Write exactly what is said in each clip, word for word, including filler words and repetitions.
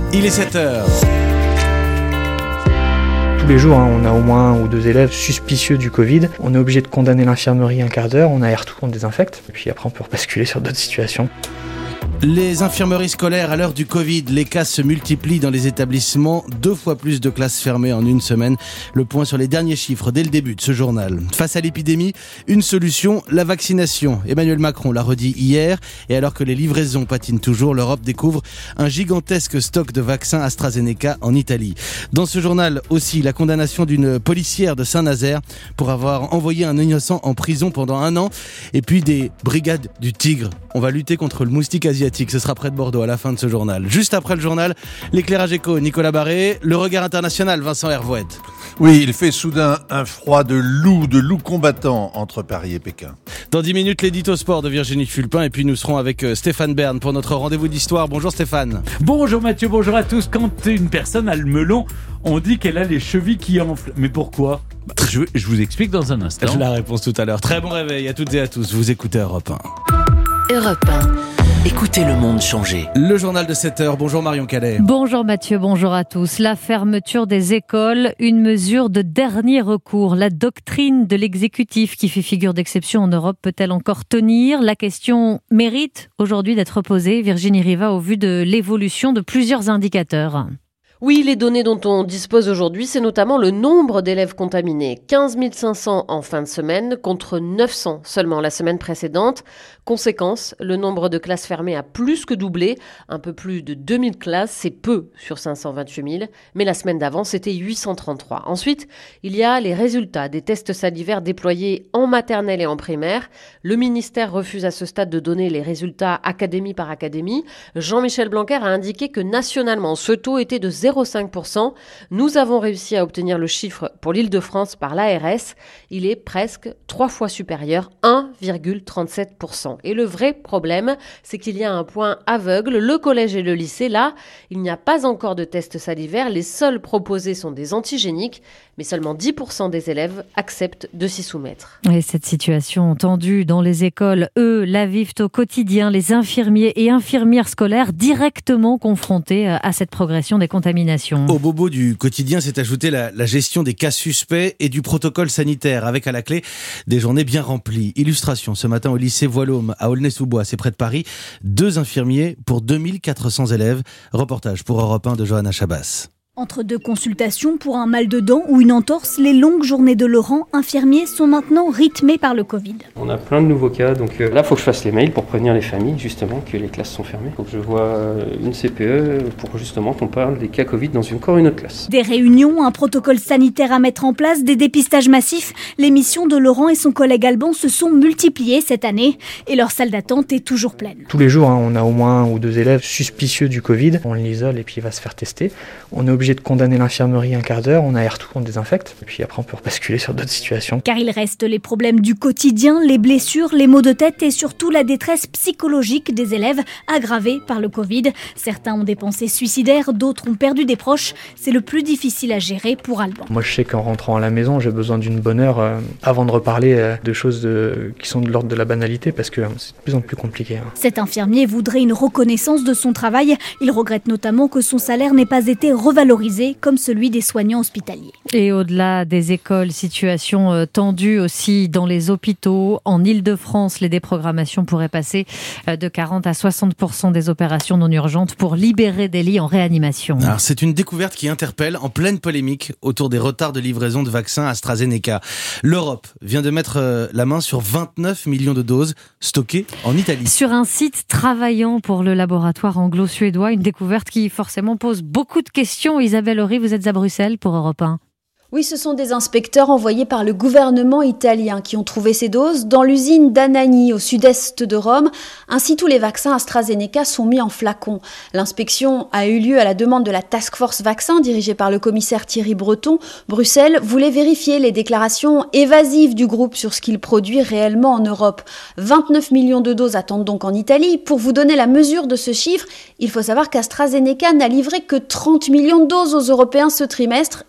Il est sept heures. Tous les jours, hein, on a au moins un ou deux élèves suspicieux du Covid. On est obligé de condamner l'infirmerie un quart d'heure, on aère tout, on désinfecte. Et puis après, on peut basculer sur d'autres situations. Les infirmeries scolaires à l'heure du Covid, les cas se multiplient dans les établissements, deux fois plus de classes fermées en une semaine. Le point sur les derniers chiffres dès le début de ce journal. Face à l'épidémie, une solution, la vaccination. Emmanuel Macron l'a redit hier, et alors que les livraisons patinent toujours, l'Europe découvre un gigantesque stock de vaccins AstraZeneca en Italie. Dans ce journal aussi, la condamnation d'une policière de Saint-Nazaire pour avoir envoyé un innocent en prison pendant un an, et puis des brigades du Tigre. On va lutter contre le moustique asiatique. Ce sera près de Bordeaux à la fin de ce journal. Juste après le journal, l'éclairage éco, Nicolas Barré, le regard international, Vincent Hervouette. Oui, il fait soudain un froid de loup, de loup combattant entre Paris et Pékin. Dans dix minutes, l'édito sport de Virginie Fulpin, et puis nous serons avec Stéphane Bern pour notre rendez-vous d'histoire. Bonjour Stéphane. Bonjour Mathieu, bonjour à tous. Quand une personne a le melon, on dit qu'elle a les chevilles qui enflent. Mais pourquoi ? je, je vous explique dans un instant. La réponse tout à l'heure. Très bon réveil à toutes et à tous. Vous écoutez Europe un. Europe un. Écoutez le monde changer. Le journal de sept heures. Bonjour Marion Calais. Bonjour Mathieu, bonjour à tous. La fermeture des écoles, une mesure de dernier recours. La doctrine de l'exécutif qui fait figure d'exception en Europe peut-elle encore tenir ? La question mérite aujourd'hui d'être posée, Virginie Riva, au vu de l'évolution de plusieurs indicateurs. Oui, les données dont on dispose aujourd'hui, c'est notamment le nombre d'élèves contaminés. quinze mille cinq cents en fin de semaine, contre neuf cents seulement la semaine précédente. Conséquence, le nombre de classes fermées a plus que doublé. Un peu plus de deux mille classes, c'est peu sur cinq cent vingt-huit mille. Mais la semaine d'avant, c'était huit cent trente-trois. Ensuite, il y a les résultats des tests salivaires déployés en maternelle et en primaire. Le ministère refuse à ce stade de donner les résultats académie par académie. Jean-Michel Blanquer a indiqué que nationalement, ce taux était de zéro virgule cinq pour cent. Nous avons réussi à obtenir le chiffre pour l'Île-de-France par l'A R S. Il est presque trois fois supérieur, un virgule trente-sept pour cent. Et le vrai problème, c'est qu'il y a un point aveugle, le collège et le lycée. Là, il n'y a pas encore de tests salivaires. Les seuls proposés sont des antigéniques, mais seulement dix pour cent des élèves acceptent de s'y soumettre. Et cette situation tendue dans les écoles, eux, la vivent au quotidien. Les infirmiers et infirmières scolaires directement confrontés à cette progression des contaminations. Au bobo du quotidien s'est ajoutée la, la gestion des cas suspects et du protocole sanitaire, avec à la clé des journées bien remplies. Illustration ce matin au lycée Voilhomme à Aulnay-sous-Bois, c'est près de Paris, deux infirmiers pour deux mille quatre cents élèves. Reportage pour Europe un de Johanna Chabas. Entre deux consultations pour un mal de dents ou une entorse, les longues journées de Laurent, infirmier, sont maintenant rythmées par le Covid. On a plein de nouveaux cas, donc euh, là il faut que je fasse les mails pour prévenir les familles justement que les classes sont fermées. Il faut que je vois euh, une C P E pour justement qu'on parle des cas Covid dans une, encore une autre classe. Des réunions, un protocole sanitaire à mettre en place, des dépistages massifs. Les missions de Laurent et son collègue Alban se sont multipliées cette année et leur salle d'attente est toujours pleine. Tous les jours, hein, on a au moins un ou deux élèves suspicieux du Covid. On l'isole et puis il va se faire tester. On est obligé de condamner l'infirmerie un quart d'heure, on aère tout, on désinfecte, et puis après on peut basculer sur d'autres situations. Car il reste les problèmes du quotidien, les blessures, les maux de tête et surtout la détresse psychologique des élèves aggravée par le Covid. Certains ont des pensées suicidaires, d'autres ont perdu des proches. C'est le plus difficile à gérer pour Alban. Moi je sais qu'en rentrant à la maison, j'ai besoin d'une bonne heure euh, avant de reparler euh, de choses de, qui sont de l'ordre de la banalité, parce que euh, c'est de plus en plus compliqué. Hein. Cet infirmier voudrait une reconnaissance de son travail. Il regrette notamment que son salaire n'ait pas été revalorisé comme celui des soignants hospitaliers. Et au-delà des écoles, situation euh, tendue aussi dans les hôpitaux. En Île-de-France, les déprogrammations pourraient passer euh, de quarante à soixante pour cent des opérations non urgentes pour libérer des lits en réanimation. Alors, c'est une découverte qui interpelle en pleine polémique autour des retards de livraison de vaccins AstraZeneca. L'Europe vient de mettre euh, la main sur vingt-neuf millions de doses stockées en Italie. Sur un site travaillant pour le laboratoire anglo-suédois, une découverte qui forcément pose beaucoup de questions. Isabelle Horry, vous êtes à Bruxelles pour Europe un. Oui, ce sont des inspecteurs envoyés par le gouvernement italien qui ont trouvé ces doses dans l'usine d'Anagni, au sud-est de Rome. Ainsi, tous les vaccins AstraZeneca sont mis en flacons. L'inspection a eu lieu à la demande de la Task Force Vaccin, dirigée par le commissaire Thierry Breton. Bruxelles voulait vérifier les déclarations évasives du groupe sur ce qu'il produit réellement en Europe. vingt-neuf millions de doses attendent donc en Italie. Pour vous donner la mesure de ce chiffre, il faut savoir qu'AstraZeneca n'a livré que trente millions de doses aux Européens ce trimestre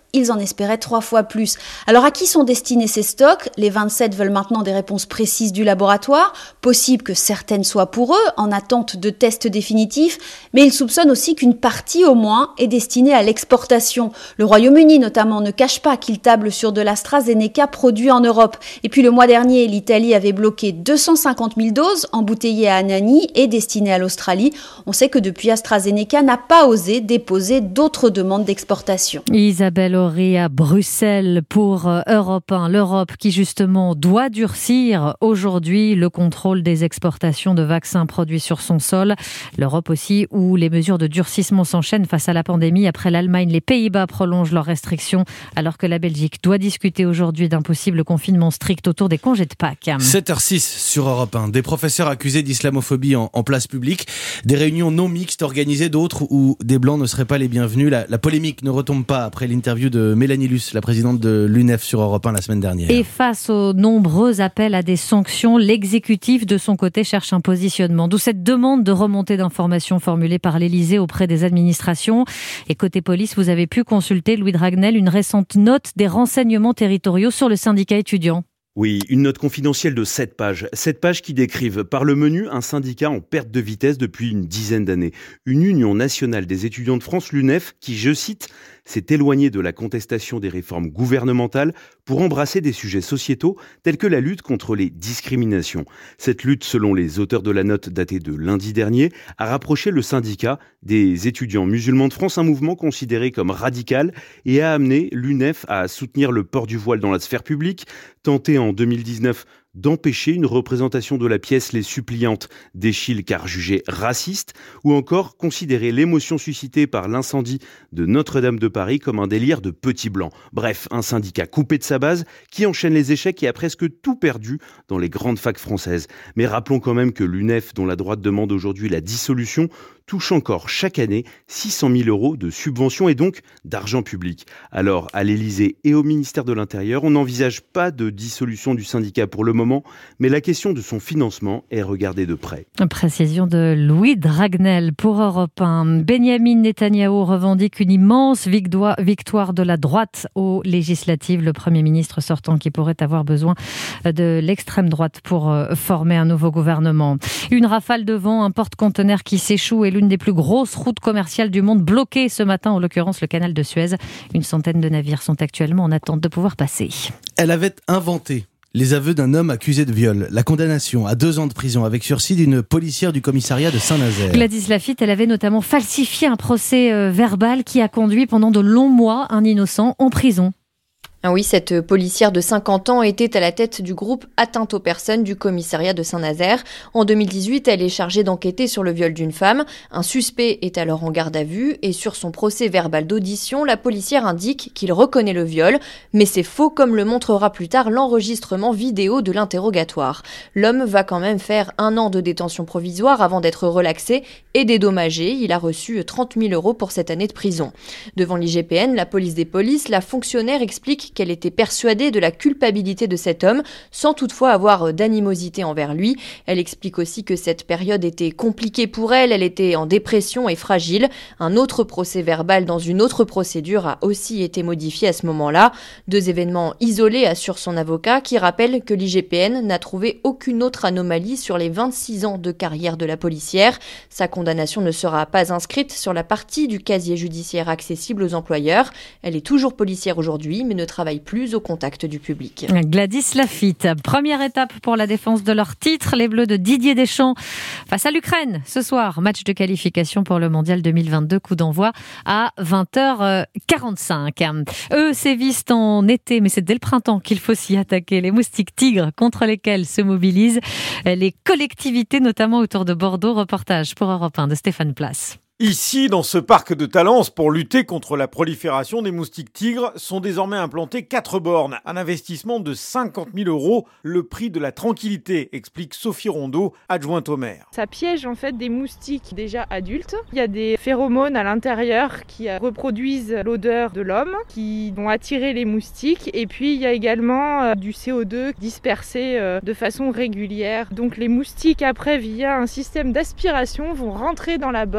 ils en espéraient trois fois plus. Alors à qui sont destinés ces stocks ? Les vingt-sept veulent maintenant des réponses précises du laboratoire. Possible que certaines soient pour eux, en attente de tests définitifs, mais ils soupçonnent aussi qu'une partie au moins est destinée à l'exportation. Le Royaume-Uni notamment ne cache pas qu'il table sur de l'AstraZeneca produit en Europe. Et puis le mois dernier, l'Italie avait bloqué deux cent cinquante mille doses embouteillées à Anagni et destinées à l'Australie. On sait que depuis, AstraZeneca n'a pas osé déposer d'autres demandes d'exportation. Isabelle Horry à Bruxelles pour Europe un. L'Europe qui justement doit durcir aujourd'hui le contrôle des exportations de vaccins produits sur son sol. L'Europe aussi où les mesures de durcissement s'enchaînent face à la pandémie. Après l'Allemagne, les Pays-Bas prolongent leurs restrictions alors que la Belgique doit discuter aujourd'hui d'un possible confinement strict autour des congés de Pâques. sept heures six sur Europe un. Des professeurs accusés d'islamophobie en, en place publique. Des réunions non mixtes organisées, d'autres où des blancs ne seraient pas les bienvenus. La, la polémique ne retombe pas après l'interview de Mélanie Luce, la présidente de l'U N E F sur Europe un la semaine dernière. Et face aux nombreux appels à des sanctions, l'exécutif de son côté cherche un positionnement. D'où cette demande de remontée d'informations formulée par l'Élysée auprès des administrations. Et côté police, vous avez pu consulter, Louis Dragnel, une récente note des renseignements territoriaux sur le syndicat étudiant. Oui, une note confidentielle de sept pages. sept pages qui décrivent par le menu un syndicat en perte de vitesse depuis une dizaine d'années. Une union nationale des étudiants de France, l'U N E F, qui, je cite, s'est éloignée de la contestation des réformes gouvernementales pour embrasser des sujets sociétaux tels que la lutte contre les discriminations. Cette lutte, selon les auteurs de la note datée de lundi dernier, a rapproché le syndicat des étudiants musulmans de France, un mouvement considéré comme radical, et a amené l'U N E F à soutenir le port du voile dans la sphère publique, tenter en deux mille dix-neuf d'empêcher une représentation de la pièce Les Suppliantes d'Eschyle car jugée raciste, ou encore considérer l'émotion suscitée par l'incendie de Notre-Dame de Paris comme un délire de petits blancs. Bref, un syndicat coupé de sa base qui enchaîne les échecs et a presque tout perdu dans les grandes facs françaises. Mais rappelons quand même que l'U N E F, dont la droite demande aujourd'hui la dissolution, touche encore chaque année six cent mille euros de subventions et donc d'argent public. Alors, à l'Élysée et au ministère de l'Intérieur, on n'envisage pas de dissolution du syndicat pour le moment, mais la question de son financement est regardée de près. Précision de Louis Dragnel pour Europe un. Benyamin Netanyahou revendique une immense victoire de la droite aux législatives. Le Premier ministre sortant qui pourrait avoir besoin de l'extrême droite pour former un nouveau gouvernement. Une rafale de vent, un porte-conteneur qui s'échoue et l'une des plus grosses routes commerciales du monde bloquée ce matin, en l'occurrence le canal de Suez. Une centaine de navires sont actuellement en attente de pouvoir passer. Elle avait inventé les aveux d'un homme accusé de viol. La condamnation à deux ans de prison avec sursis d'une policière du commissariat de Saint-Nazaire. Gladys Lafitte, elle avait notamment falsifié un procès euh, verbal qui a conduit pendant de longs mois un innocent en prison. Ah oui, cette policière de cinquante ans était à la tête du groupe Atteinte aux personnes du commissariat de Saint-Nazaire. En deux mille dix-huit, elle est chargée d'enquêter sur le viol d'une femme. Un suspect est alors en garde à vue et sur son procès verbal d'audition, la policière indique qu'il reconnaît le viol. Mais c'est faux, comme le montrera plus tard l'enregistrement vidéo de l'interrogatoire. L'homme va quand même faire un an de détention provisoire avant d'être relaxé et dédommagé. Il a reçu trente mille euros pour cette année de prison. Devant l'I G P N, la police des polices, la fonctionnaire explique qu'elle était persuadée de la culpabilité de cet homme, sans toutefois avoir d'animosité envers lui. Elle explique aussi que cette période était compliquée pour elle, elle était en dépression et fragile. Un autre procès verbal dans une autre procédure a aussi été modifié à ce moment-là. Deux événements isolés, assure son avocat, qui rappelle que l'I G P N n'a trouvé aucune autre anomalie sur les vingt-six ans de carrière de la policière. Sa condamnation ne sera pas inscrite sur la partie du casier judiciaire accessible aux employeurs. Elle est toujours policière aujourd'hui, mais ne travaille plus au contact du public. Gladys Lafitte, première étape pour la défense de leur titre, les Bleus de Didier Deschamps face à l'Ukraine. Ce soir, match de qualification pour le Mondial deux mille vingt-deux, coup d'envoi à vingt heures quarante-cinq. Eux sévissent en été, mais c'est dès le printemps qu'il faut s'y attaquer. Les moustiques tigres contre lesquels se mobilisent les collectivités, notamment autour de Bordeaux. Reportage pour Europe un de Stéphane Place. Ici, dans ce parc de Talence, pour lutter contre la prolifération des moustiques tigres, sont désormais implantées quatre bornes. Un investissement de cinquante mille euros, le prix de la tranquillité, explique Sophie Rondeau, adjointe au maire. Ça piège en fait des moustiques déjà adultes. Il y a des phéromones à l'intérieur qui reproduisent l'odeur de l'homme, qui vont attirer les moustiques. Et puis il y a également du C O deux dispersé de façon régulière. Donc les moustiques après, via un système d'aspiration, vont rentrer dans la borne, être piégés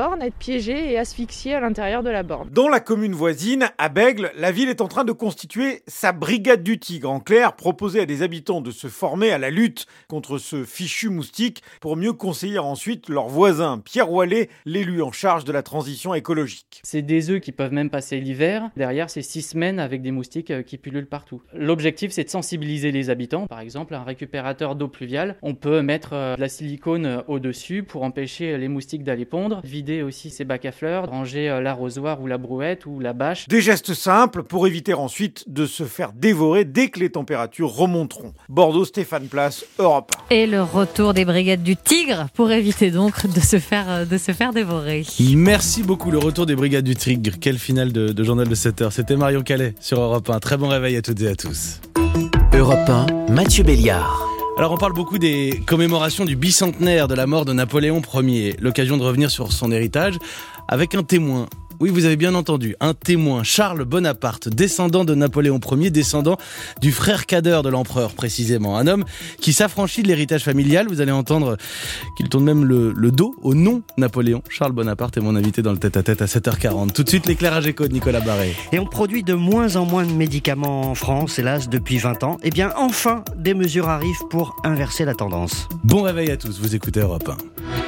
piégés et asphyxiés à l'intérieur de la borne. Dans la commune voisine, à Bègles, la ville est en train de constituer sa brigade du tigre. En clair, proposer à des habitants de se former à la lutte contre ce fichu moustique pour mieux conseiller ensuite leurs voisins. Pierre Ouallet, l'élu en charge de la transition écologique. C'est des œufs qui peuvent même passer l'hiver. Derrière, c'est six semaines avec des moustiques qui pullulent partout. L'objectif, c'est de sensibiliser les habitants. Par exemple, un récupérateur d'eau pluviale, on peut mettre de la silicone au-dessus pour empêcher les moustiques d'aller pondre, vider aussi ses bacs à fleurs, ranger l'arrosoir ou la brouette ou la bâche. Des gestes simples pour éviter ensuite de se faire dévorer dès que les températures remonteront. Bordeaux, Stéphane Place, Europe un. Et le retour des brigades du Tigre pour éviter donc de se faire, de se faire dévorer. Merci beaucoup, le retour des brigades du Tigre. Quelle finale de, de journal de sept heures. C'était Marion Calais sur Europe un. Très bon réveil à toutes et à tous. Europe un, Mathieu Béliard. Alors on parle beaucoup des commémorations du bicentenaire de la mort de Napoléon Ier. L'occasion de revenir sur son héritage avec un témoin. Oui, vous avez bien entendu, un témoin, Charles Bonaparte, descendant de Napoléon Ier, descendant du frère cadet de l'empereur précisément. Un homme qui s'affranchit de l'héritage familial. Vous allez entendre qu'il tourne même le, le dos au nom Napoléon. Charles Bonaparte est mon invité dans le tête-à-tête à sept heures quarante. Tout de suite, l'éclairage éco de Nicolas Barré. Et on produit de moins en moins de médicaments en France, hélas, depuis vingt ans. Eh bien, enfin, des mesures arrivent pour inverser la tendance. Bon réveil à tous, vous écoutez Europe un.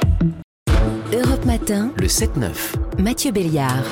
Europe Matin, le sept neuf. Mathieu Béliard.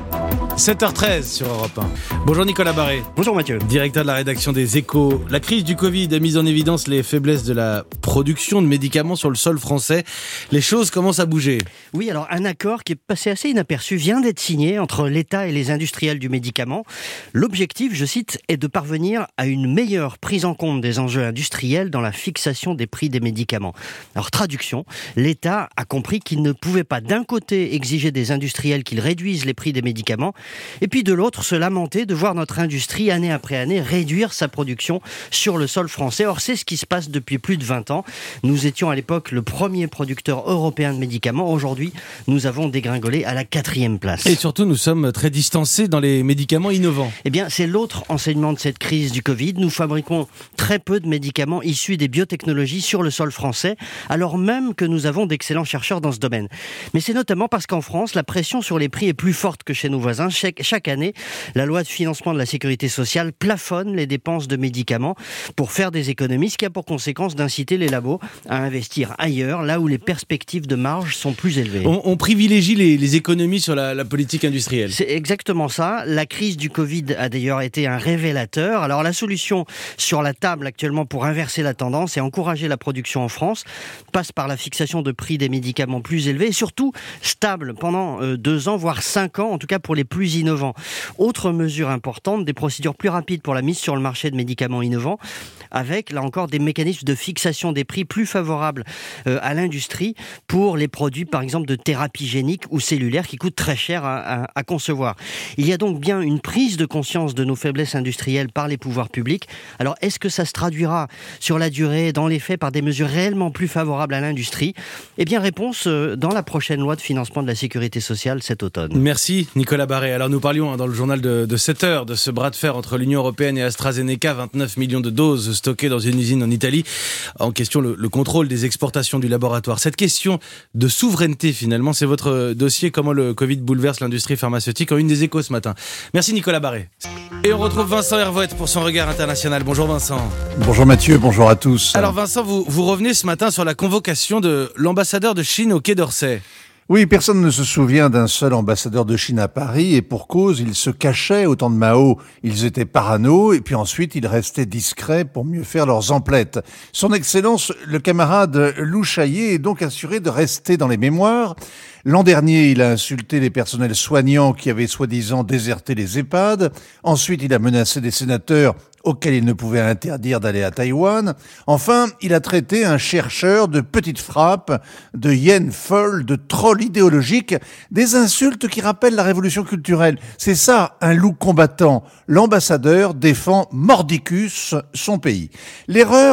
sept heures treize sur Europe un. Bonjour Nicolas Barré. Bonjour Mathieu. Directeur de la rédaction des Échos. La crise du Covid a mis en évidence les faiblesses de la production de médicaments sur le sol français. Les choses commencent à bouger. Oui, alors un accord qui est passé assez inaperçu vient d'être signé entre l'État et les industriels du médicament. L'objectif, je cite, est de parvenir à une meilleure prise en compte des enjeux industriels dans la fixation des prix des médicaments. Alors traduction, l'État a compris qu'il ne pouvait pas d'un côté exiger des industriels qu'ils réduisent les prix des médicaments et puis de l'autre se lamenter de voir notre industrie année après année réduire sa production sur le sol français. Or c'est ce qui se passe depuis plus de vingt ans. Nous étions à l'époque le premier producteur européen de médicaments. Aujourd'hui, nous avons dégringolé à la quatrième place. Et surtout, nous sommes très distancés dans les médicaments innovants. Eh bien, c'est l'autre enseignement de cette crise du Covid. Nous fabriquons très peu de médicaments issus des biotechnologies sur le sol français, alors même que nous avons d'excellents chercheurs dans ce domaine. Mais c'est notamment parce qu'en France, la pression sur les prix est plus forte que chez nos voisins. Chaque, chaque année, la loi de financement de la sécurité sociale plafonne les dépenses de médicaments pour faire des économies, ce qui a pour conséquence d'inciter les labos à investir ailleurs, là où les perspectives de marge sont plus élevées. On, on privilégie les, les économies sur la, la politique industrielle. C'est exactement ça. La crise du Covid a d'ailleurs été un révélateur. Alors la solution sur la table actuellement pour inverser la tendance et encourager la production en France passe par la fixation de prix des médicaments plus élevés et surtout stable pendant euh, deux ans, voire cinq ans, en tout cas pour les plus innovants. Autre mesure importante, des procédures plus rapides pour la mise sur le marché de médicaments innovants, avec là encore des mécanismes de fixation des prix plus favorables euh, à l'industrie pour les produits par exemple de thérapie génique ou cellulaire qui coûtent très cher à, à, à concevoir. Il y a donc bien une prise de conscience de nos faiblesses industrielles par les pouvoirs publics. Alors est-ce que ça se traduira sur la durée, dans les faits, par des mesures réellement plus favorables à l'industrie ? Eh bien réponse euh, dans la prochaine loi de financement de la sécurité sociale cet automne. Merci Nicolas Barré. Alors nous parlions hein, dans le journal de, de sept heures de ce bras de fer entre l'Union européenne et AstraZeneca, vingt-neuf millions de doses stockées dans une usine en Italie. En question le, le contrôle des exportations du laboratoire. Cette question de souveraineté finalement, c'est votre dossier, comment le Covid bouleverse l'industrie pharmaceutique, en une des Échos ce matin. Merci Nicolas Barré. Et on retrouve Vincent Hervouette pour son regard international. Bonjour Vincent. Bonjour Mathieu, bonjour à tous. Alors Vincent, vous, vous revenez ce matin sur la convocation de l'ambassadeur de Chine au Quai d'Orsay. Oui, personne ne se souvient d'un seul ambassadeur de Chine à Paris, et pour cause, ils se cachaient au temps de Mao. Ils étaient parano, et puis ensuite, ils restaient discrets pour mieux faire leurs emplettes. Son Excellence, le camarade Lou Chaillet, est donc assuré de rester dans les mémoires. L'an dernier, il a insulté les personnels soignants qui avaient soi-disant déserté les EHPAD. Ensuite, il a menacé des sénateurs auxquels il ne pouvait interdire d'aller à Taïwan. Enfin, il a traité un chercheur de petite frappe, de hyène folle, de troll idéologique, des insultes qui rappellent la révolution culturelle. C'est ça, un loup combattant. L'ambassadeur défend mordicus son pays. L'erreur,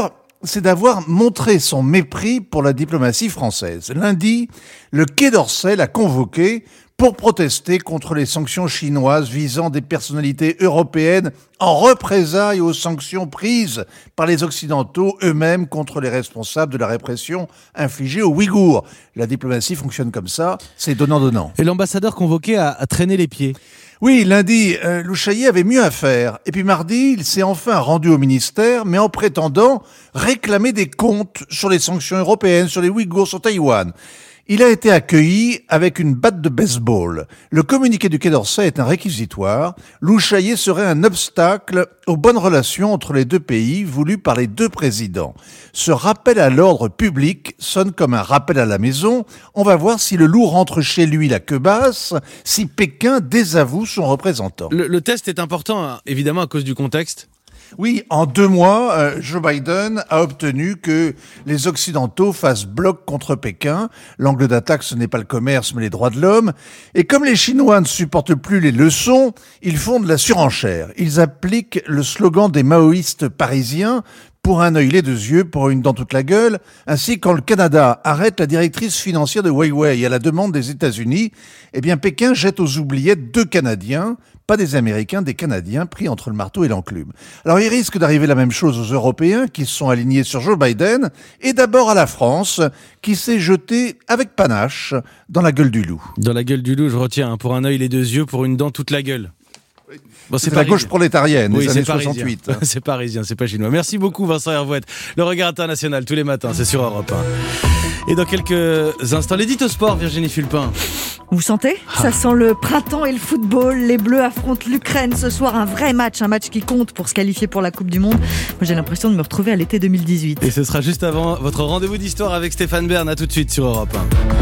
c'est d'avoir montré son mépris pour la diplomatie française. Lundi, le Quai d'Orsay l'a convoqué pour protester contre les sanctions chinoises visant des personnalités européennes en représailles aux sanctions prises par les Occidentaux eux-mêmes contre les responsables de la répression infligée aux Ouïghours. La diplomatie fonctionne comme ça, c'est donnant-donnant. Et l'ambassadeur convoqué a, a traîné les pieds. Oui, lundi, euh, Louchaillet avait mieux à faire. Et puis mardi, il s'est enfin rendu au ministère, mais en prétendant réclamer des comptes sur les sanctions européennes, sur les Ouïghours, sur Taïwan. Il a été accueilli avec une batte de baseball. Le communiqué du Quai d'Orsay est un réquisitoire. Louchaillet serait un obstacle aux bonnes relations entre les deux pays voulues par les deux présidents. Ce rappel à l'ordre public sonne comme un rappel à la maison. On va voir si le loup rentre chez lui la queue basse, si Pékin désavoue son représentant. Le, le test est important, évidemment, à cause du contexte. Oui, en deux mois, euh, Joe Biden a obtenu que les Occidentaux fassent bloc contre Pékin. L'angle d'attaque, ce n'est pas le commerce, mais les droits de l'homme. Et comme les Chinois ne supportent plus les leçons, ils font de la surenchère. Ils appliquent le slogan des maoïstes parisiens, pour un œil les deux yeux, pour une dent toute la gueule. Ainsi, quand le Canada arrête la directrice financière de Huawei à la demande des États-Unis, eh bien Pékin jette aux oubliettes deux Canadiens, pas des Américains, des Canadiens pris entre le marteau et l'enclume. Alors il risque d'arriver la même chose aux Européens qui se sont alignés sur Joe Biden, et d'abord à la France, qui s'est jetée avec panache dans la gueule du loup. Dans la gueule du loup, je retiens, hein, pour un œil les deux yeux, pour une dent toute la gueule. Bon, c'est, c'est la gauche prolétarienne, oui, des années parisien. soixante-huit. C'est parisien, c'est pas chinois. Merci beaucoup Vincent Hervouette. Le regard international tous les matins, c'est sur Europe un. Et dans quelques instants, l'édito sport, Virginie Fulpin. Vous sentez ? ah. Ça sent le printemps et le football. Les Bleus affrontent l'Ukraine ce soir, un vrai match, un match qui compte pour se qualifier pour la Coupe du Monde. Moi j'ai l'impression de me retrouver à l'été deux mille dix-huit. Et ce sera juste avant votre rendez-vous d'histoire avec Stéphane Bern. À tout de suite sur Europe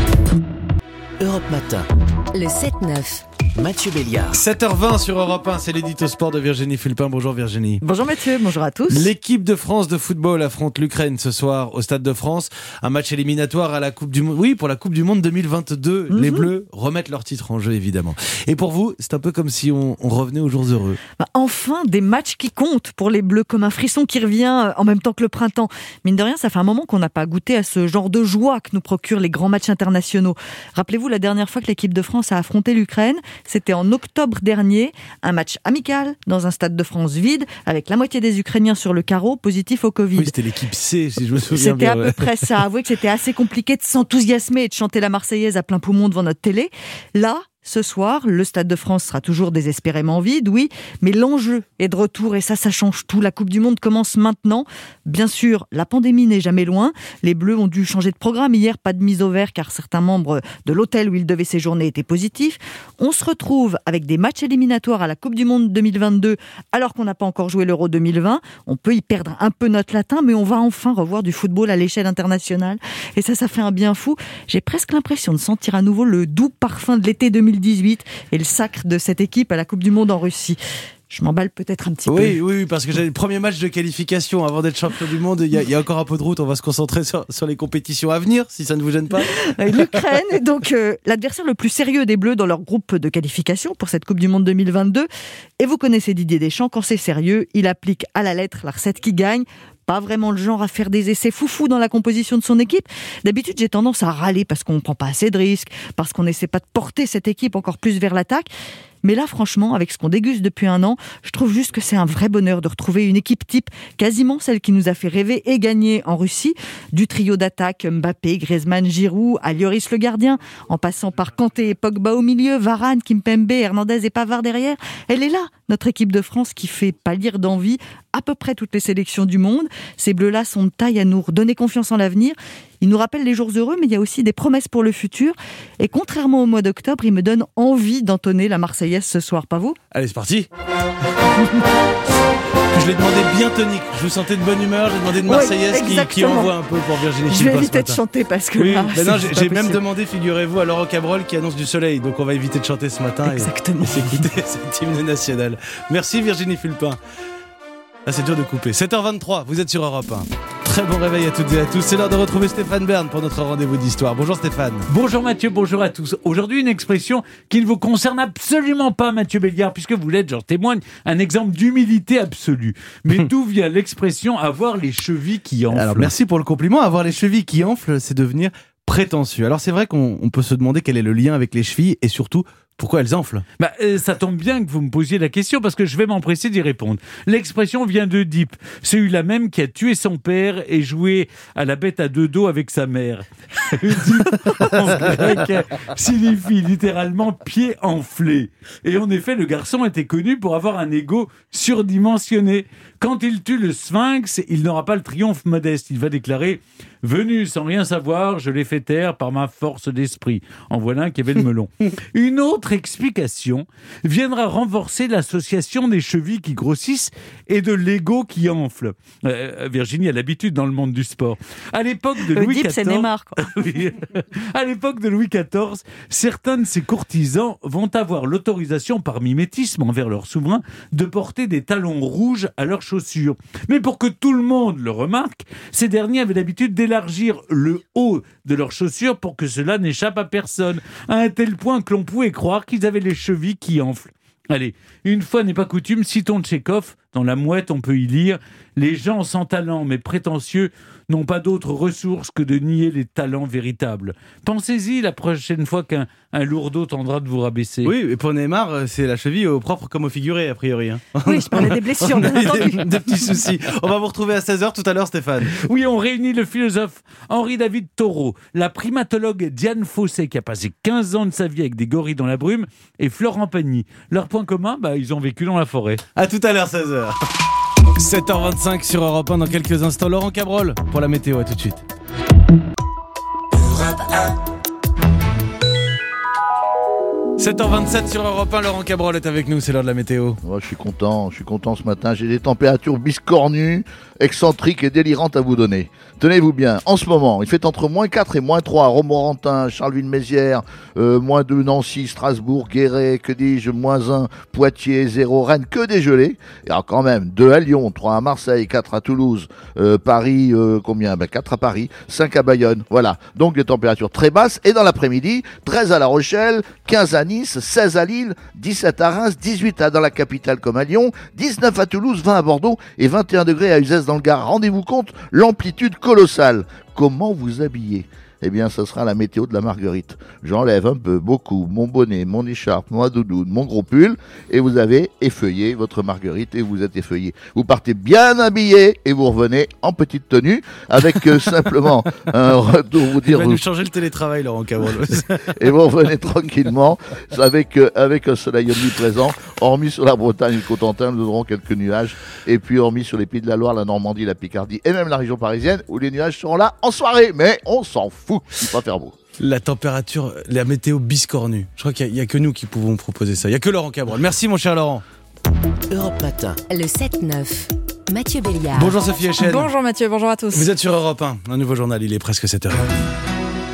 un. Europe Matin. Le sept neuf. Mathieu Béliard. sept heures vingt sur Europe un, c'est l'édito sport de Virginie Fulpin. Bonjour Virginie. Bonjour Mathieu, bonjour à tous. L'équipe de France de football affronte l'Ukraine ce soir au Stade de France. Un match éliminatoire à la Coupe du Monde. Oui, pour la Coupe du Monde deux mille vingt-deux. Mm-hmm. Les Bleus remettent leur titre en jeu, évidemment. Et pour vous, c'est un peu comme si on, on revenait aux jours heureux. Bah, enfin, des matchs qui comptent pour les Bleus, comme un frisson qui revient en même temps que le printemps. Mine de rien, ça fait un moment qu'on n'a pas goûté à ce genre de joie que nous procurent les grands matchs internationaux. Rappelez-vous, la dernière fois que l'équipe de France a affronté l'Ukraine, c'était en octobre dernier, un match amical dans un Stade de France vide, avec la moitié des Ukrainiens sur le carreau, positifs au Covid. Oui, c'était l'équipe C, si je me souviens c'était bien. C'était à ouais. peu près ça. Avouez que c'était assez compliqué de s'enthousiasmer et de chanter la Marseillaise à plein poumon devant notre télé. Là, ce soir, le Stade de France sera toujours désespérément vide, oui, mais l'enjeu est de retour et ça, ça change tout. La Coupe du Monde commence maintenant. Bien sûr, la pandémie n'est jamais loin. Les Bleus ont dû changer de programme hier, pas de mise au vert car certains membres de l'hôtel où ils devaient séjourner étaient positifs. On se retrouve avec des matchs éliminatoires à la Coupe du Monde deux mille vingt-deux alors qu'on n'a pas encore joué l'Euro deux mille vingt. On peut y perdre un peu notre latin, mais on va enfin revoir du football à l'échelle internationale. Et ça, ça fait un bien fou. J'ai presque l'impression de sentir à nouveau le doux parfum de l'été deux mille dix-huit et le sacre de cette équipe à la Coupe du Monde en Russie. Je m'emballe peut-être un petit oui, peu. Oui, oui, parce que j'ai le premier match de qualification avant d'être champion du monde. Il y, a, il y a encore un peu de route. On va se concentrer sur, sur les compétitions à venir, si ça ne vous gêne pas. L'Ukraine est donc euh, l'adversaire le plus sérieux des Bleus dans leur groupe de qualification pour cette Coupe du Monde deux mille vingt-deux. Et vous connaissez Didier Deschamps, quand c'est sérieux, il applique à la lettre la recette qui gagne. Pas vraiment le genre à faire des essais foufous dans la composition de son équipe. D'habitude, j'ai tendance à râler parce qu'on ne prend pas assez de risques, parce qu'on n'essaie pas de porter cette équipe encore plus vers l'attaque. Mais là, franchement, avec ce qu'on déguste depuis un an, je trouve juste que c'est un vrai bonheur de retrouver une équipe type, quasiment celle qui nous a fait rêver et gagner en Russie. Du trio d'attaque, Mbappé, Griezmann, Giroud, à Lloris le gardien, en passant par Kanté et Pogba au milieu, Varane, Kimpembe, Hernandez et Pavard derrière. Elle est là, notre équipe de France qui fait pâlir d'envie à peu près toutes les sélections du monde. Ces Bleus-là sont de taille à nous redonner confiance en l'avenir. Ils nous rappellent les jours heureux, mais il y a aussi des promesses pour le futur. Et contrairement au mois d'octobre, ils me donnent envie d'entonner la Marseillaise ce soir, pas vous ? Allez, c'est parti. Je l'ai demandé bien tonique. Je vous sentais de bonne humeur. J'ai demandé une Marseillaise oui, qui, qui envoie un peu pour Virginie Fulpin. Je vais éviter de chanter parce que oui, là, ben non, j'ai, j'ai même demandé, figurez-vous, à Laurent Cabrol qui annonce du soleil. Donc on va éviter de chanter ce matin. Exactement. Et, et s'écouter cet hymne national. Merci Virginie Fulpin. Ah, c'est dur de couper. sept heures vingt-trois, vous êtes sur Europe un. Très bon réveil à toutes et à tous. C'est l'heure de retrouver Stéphane Bern pour notre rendez-vous d'histoire. Bonjour Stéphane. Bonjour Mathieu, bonjour à tous. Aujourd'hui, une expression qui ne vous concerne absolument pas, Mathieu Béliard, puisque vous l'êtes, j'en témoigne, un exemple d'humilité absolue. Mais d'où vient l'expression avoir les chevilles qui enflent? Alors merci pour le compliment. Avoir les chevilles qui enflent, c'est devenir prétentieux. Alors c'est vrai qu'on on peut se demander quel est le lien avec les chevilles et surtout pourquoi elles enflent. Bah, euh, ça tombe bien que vous me posiez la question parce que je vais m'empresser d'y répondre. L'expression vient d'Oedipe, celui-là même qui a tué son père et joué à la bête à deux dos avec sa mère. Oedipe, en grec, signifie littéralement pied enflé. Et en effet, le garçon était connu pour avoir un ego surdimensionné. Quand il tue le sphinx, il n'aura pas le triomphe modeste. Il va déclarer « Venu sans rien savoir, je l'ai fait taire par ma force d'esprit. » En voilà un qui avait le melon. Une autre explication viendra renforcer l'association des chevilles qui grossissent et de l'ego qui enfle. Euh, Virginie a l'habitude dans le monde du sport. À l'époque de Louis quatorze... c'est Neymar, quoi. Oui. À l'époque de Louis quatorze, certains de ces courtisans vont avoir l'autorisation par mimétisme envers leur souverain de porter des talons rouges à leurs chaussures. Mais pour que tout le monde le remarque, ces derniers avaient l'habitude d'élargir le haut de leurs chaussures pour que cela n'échappe à personne, à un tel point que l'on pouvait croire qu'ils avaient les chevilles qui enflent. Allez, une fois n'est pas coutume, citons Tchekhov, dans La Mouette on peut y lire « Les gens sans talent mais prétentieux n'ont pas d'autre ressource que de nier les talents véritables. » Pensez-y la prochaine fois qu'un un lourdeau tendra de vous rabaisser. Oui, et pour Neymar, c'est la cheville au propre comme au figuré, a priori. Hein. Oui, je parlais des blessures, bien entendu. Des, des petits soucis. On va vous retrouver à seize heures tout à l'heure, Stéphane. Oui, on réunit le philosophe Henri-David Thoreau, la primatologue Diane Fossé, qui a passé quinze ans de sa vie avec des gorilles dans la brume, et Florent Pagny. Leur point commun, bah, ils ont vécu dans la forêt. À tout à l'heure, seize heures. sept heures vingt-cinq sur Europe un, dans quelques instants. Laurent Cabrol pour la météo, à tout de suite. sept heures vingt-sept sur Europe un, Laurent Cabrol est avec nous, c'est l'heure de la météo. Ouais, je suis content, je suis content ce matin. J'ai des températures biscornues, excentriques et délirantes à vous donner. Tenez-vous bien, en ce moment, il fait entre moins quatre et moins trois à Romorantin, Charleville-Mézières, euh, moins deux Nancy, Strasbourg, Guéret, que dis-je, moins un Poitiers, zéro Rennes, que des gelées. Et alors quand même, deux à Lyon, trois à Marseille, quatre à Toulouse, euh, Paris, euh, combien ben quatre à Paris, cinq à Bayonne, voilà. Donc des températures très basses. Et dans l'après-midi, treize à La Rochelle, quinze à Nice, seize à Lille, dix-sept à Reims, dix-huit à dans la capitale comme à Lyon, dix-neuf à Toulouse, vingt à Bordeaux et vingt et un degrés à Uzès dans le Gard. Rendez-vous compte, l'amplitude colossale. Comment vous habiller ? Eh bien, ce sera la météo de la Marguerite. J'enlève un peu, beaucoup, mon bonnet, mon écharpe, mon doudoune, mon gros pull, et vous avez effeuillé votre Marguerite, et vous êtes effeuillé. Vous partez bien habillé, et vous revenez en petite tenue, avec euh, simplement un retour, vous dire... Il va vous... nous changer le télétravail, Laurent Cabrol. Et vous revenez tranquillement, avec, euh, avec un soleil omniprésent, hormis sur la Bretagne et le Cotentin, nous aurons quelques nuages, et puis hormis sur les Pays de la Loire, la Normandie, la Picardie, et même la région parisienne, où les nuages seront là en soirée, mais on s'en fout. Il va faire beau. La température, la météo biscornue. Je crois qu'il n'y a, a que nous qui pouvons proposer ça. Il n'y a que Laurent Cabrol. Merci mon cher Laurent. Europe Matin. Le sept neuf. Mathieu Béliard. Bonjour Sophie Echenne. Bonjour Mathieu, bonjour à tous. Vous êtes sur Europe un, un nouveau journal, il est presque sept heures trente.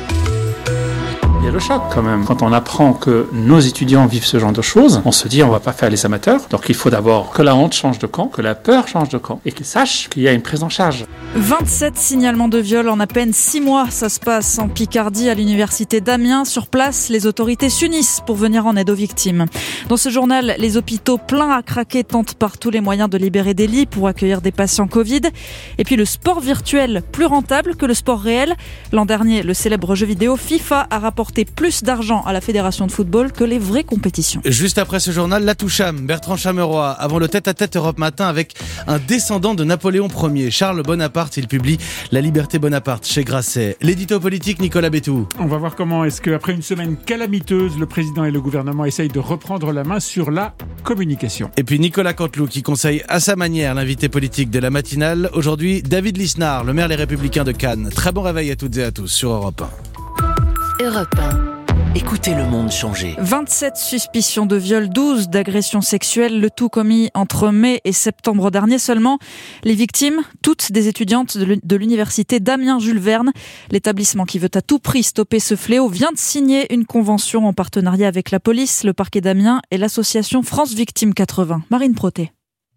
Il y a le choc quand même. Quand on apprend que nos étudiants vivent ce genre de choses, on se dit on va pas faire les amateurs. Donc il faut d'abord que la honte change de camp, que la peur change de camp et qu'ils sachent qu'il y a une prise en charge. vingt-sept signalements de viol en à peine six mois. Ça se passe en Picardie à l'université d'Amiens. Sur place, les autorités s'unissent pour venir en aide aux victimes. Dans ce journal, les hôpitaux pleins à craquer tentent par tous les moyens de libérer des lits pour accueillir des patients Covid. Et puis le sport virtuel, plus rentable que le sport réel. L'an dernier, le célèbre jeu vidéo FIFA a rapporté plus d'argent à la Fédération de football que les vraies compétitions. Juste après ce journal, la Toucham, Bertrand Chameroy, avant le tête-à-tête Europe Matin avec un descendant de Napoléon Ier, Charles Bonaparte. Il publie La Liberté Bonaparte chez Grasset. L'édito politique, Nicolas Bétou. On va voir comment est-ce qu'après une semaine calamiteuse, le président et le gouvernement essayent de reprendre la main sur la communication. Et puis Nicolas Canteloup qui conseille à sa manière l'invité politique de la matinale. Aujourd'hui, David Lisnard, le maire Les Républicains de Cannes. Très bon réveil à toutes et à tous sur Europe un. Europe un. Écoutez le monde changer. vingt-sept suspicions de viol, douze d'agressions sexuelles, le tout commis entre mai et septembre dernier seulement. Les victimes, toutes des étudiantes de l'université d'Amiens-Jules Verne. L'établissement qui veut à tout prix stopper ce fléau vient de signer une convention en partenariat avec la police, le parquet d'Amiens et l'association France Victimes quatre-vingts. Marine Proté.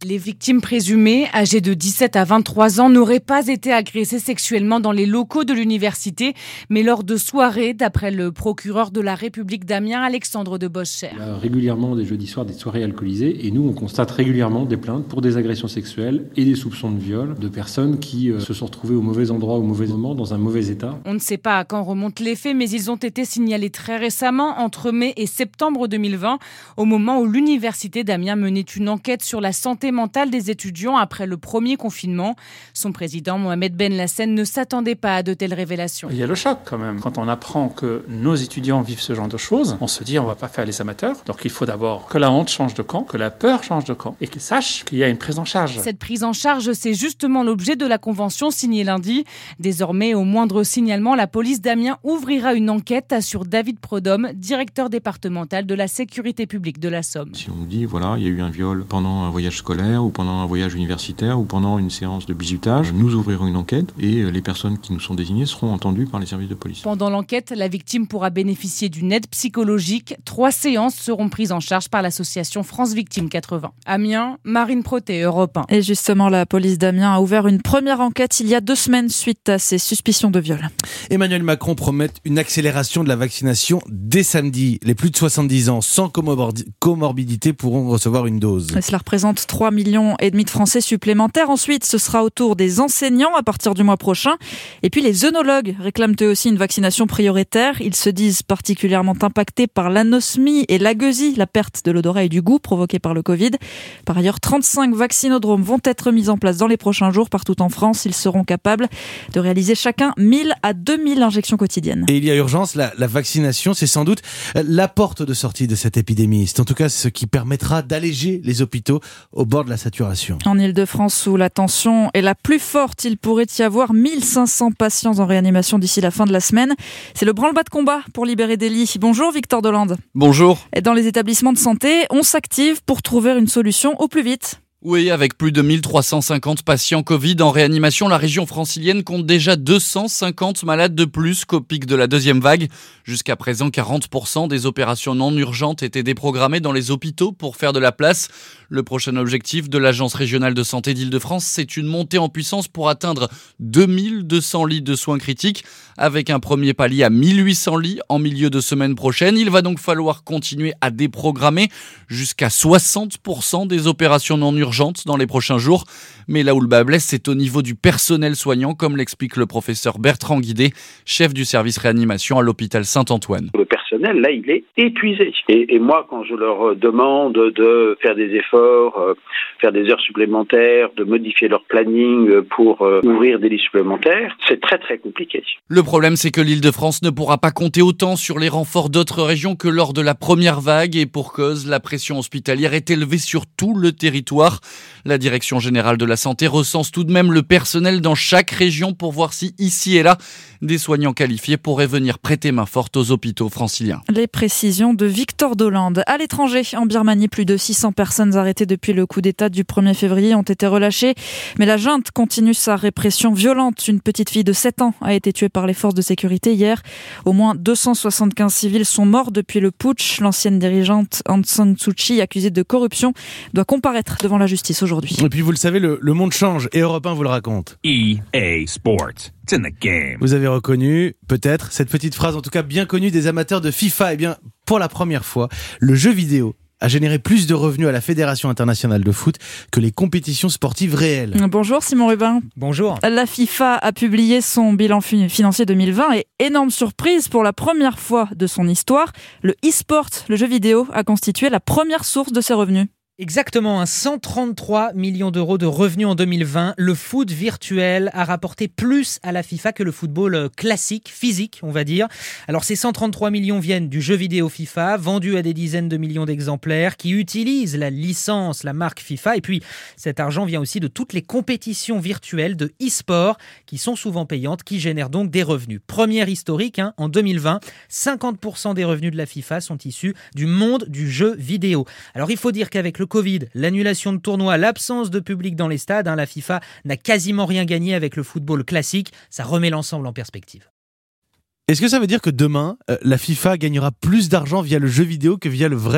Les victimes présumées, âgées de dix-sept à vingt-trois ans, n'auraient pas été agressées sexuellement dans les locaux de l'université, mais lors de soirées, d'après le procureur de la République d'Amiens, Alexandre de Boschcher. Il y a régulièrement des jeudis soirs des soirées alcoolisées et nous on constate régulièrement des plaintes pour des agressions sexuelles et des soupçons de viol de personnes qui euh, se sont retrouvées au mauvais endroit, au mauvais moment, dans un mauvais état. On ne sait pas à quand remontent les faits, mais ils ont été signalés très récemment, entre mai et septembre deux mille vingt, au moment où l'université d'Amiens menait une enquête sur la santé mentale des étudiants après le premier confinement. Son président, Mohamed Ben Lassen, ne s'attendait pas à de telles révélations. Il y a le choc quand même. Quand on apprend que nos étudiants vivent ce genre de choses, on se dit on va pas faire les amateurs. Donc il faut d'abord que la honte change de camp, que la peur change de camp et qu'ils sachent qu'il y a une prise en charge. Cette prise en charge, c'est justement l'objet de la convention signée lundi. Désormais, au moindre signalement, la police d'Amiens ouvrira une enquête, assure David Prodhomme, directeur départemental de la sécurité publique de la Somme. Si on nous dit voilà, il y a eu un viol pendant un voyage scolaire ou pendant un voyage universitaire ou pendant une séance de bizutage, nous ouvrirons une enquête et les personnes qui nous sont désignées seront entendues par les services de police. Pendant l'enquête, la victime pourra bénéficier d'une aide psychologique. Trois séances seront prises en charge par l'association France Victimes quatre-vingts. Amiens, Marine Proté, Europe un. Et justement, la police d'Amiens a ouvert une première enquête il y a deux semaines suite à ces suspicions de viol. Emmanuel Macron promet une accélération de la vaccination dès samedi. Les plus de soixante-dix ans sans comorbidité pourront recevoir une dose. Et cela représente trois millions et demi de Français supplémentaires. Ensuite, ce sera au tour des enseignants à partir du mois prochain. Et puis les œnologues réclament eux aussi une vaccination prioritaire. Ils se disent particulièrement impactés par l'anosmie et l'agueusie, la perte de l'odorat et du goût provoquée par le Covid. Par ailleurs, trente-cinq vaccinodromes vont être mis en place dans les prochains jours partout en France. Ils seront capables de réaliser chacun mille à deux mille injections quotidiennes. Et il y a urgence, la, la vaccination, c'est sans doute la porte de sortie de cette épidémie. C'est en tout cas ce qui permettra d'alléger les hôpitaux au bord de la saturation. En Ile-de-France, où la tension est la plus forte, il pourrait y avoir mille cinq cents patients en réanimation d'ici la fin de la semaine. C'est le branle-bas de combat pour libérer des lits. Bonjour Victor Delande. Bonjour. Dans les établissements de santé, on s'active pour trouver une solution au plus vite. Oui, avec plus de mille trois cent cinquante patients Covid en réanimation, la région francilienne compte déjà deux cent cinquante malades de plus qu'au pic de la deuxième vague. Jusqu'à présent, quarante pour cent des opérations non urgentes étaient déprogrammées dans les hôpitaux pour faire de la place. Le prochain objectif de l'Agence régionale de santé d'Île-de-France, c'est une montée en puissance pour atteindre deux mille deux cents lits de soins critiques, avec un premier palier à mille huit cents lits en milieu de semaine prochaine. Il va donc falloir continuer à déprogrammer jusqu'à soixante pour cent des opérations non urgentes dans les prochains jours. Mais là où le bas blesse, c'est au niveau du personnel soignant, comme l'explique le professeur Bertrand Guidé, chef du service réanimation à l'hôpital Saint-Antoine. Le personnel, là, il est épuisé. Et, et moi, quand je leur demande de faire des efforts, euh, faire des heures supplémentaires, de modifier leur planning pour euh, ouvrir des lits supplémentaires, c'est très très compliqué. Le problème, c'est que l'Île-de-France ne pourra pas compter autant sur les renforts d'autres régions que lors de la première vague, et pour cause, la pression hospitalière est élevée sur tout le territoire. La Direction générale de la santé recense tout de même le personnel dans chaque région pour voir si, ici et là, des soignants qualifiés pourraient venir prêter main forte aux hôpitaux franciliens. Les précisions de Victor Delande. À l'étranger, en Birmanie, plus de six cents personnes arrêtées depuis le coup d'État du premier février ont été relâchées. Mais la junte continue sa répression violente. Une petite fille de sept ans a été tuée par les forces de sécurité hier. Au moins deux cent soixante-quinze civils sont morts depuis le putsch. L'ancienne dirigeante Aung San Suu Kyi, accusée de corruption, doit comparaître devant la justice aujourd'hui. Et puis vous le savez, le, le monde change et Europe un vous le raconte. E A Sports. It's in the game. Vous avez reconnu, peut-être, cette petite phrase, en tout cas bien connue des amateurs de FIFA. Eh bien, pour la première fois, le jeu vidéo a généré plus de revenus à la Fédération internationale de foot que les compétitions sportives réelles. Bonjour Simon Rubin. Bonjour. La FIFA a publié son bilan financier deux mille vingt et énorme surprise, pour la première fois de son histoire, le e-sport, le jeu vidéo, a constitué la première source de ses revenus. Exactement, un cent trente-trois millions d'euros de revenus en deux mille vingt. Le foot virtuel a rapporté plus à la FIFA que le football classique, physique, on va dire. Alors ces cent trente-trois millions viennent du jeu vidéo FIFA, vendu à des dizaines de millions d'exemplaires, qui utilisent la licence, la marque FIFA. Et puis cet argent vient aussi de toutes les compétitions virtuelles de e-sport, qui sont souvent payantes, qui génèrent donc des revenus. Première historique, hein, en deux mille vingt, cinquante pour cent des revenus de la FIFA sont issus du monde du jeu vidéo. Alors il faut dire qu'avec le Covid, l'annulation de tournois, l'absence de public dans les stades, hein, la FIFA n'a quasiment rien gagné avec le football classique. Ça remet l'ensemble en perspective. Est-ce que ça veut dire que demain, euh, la FIFA gagnera plus d'argent via le jeu vidéo que via le vrai foot ?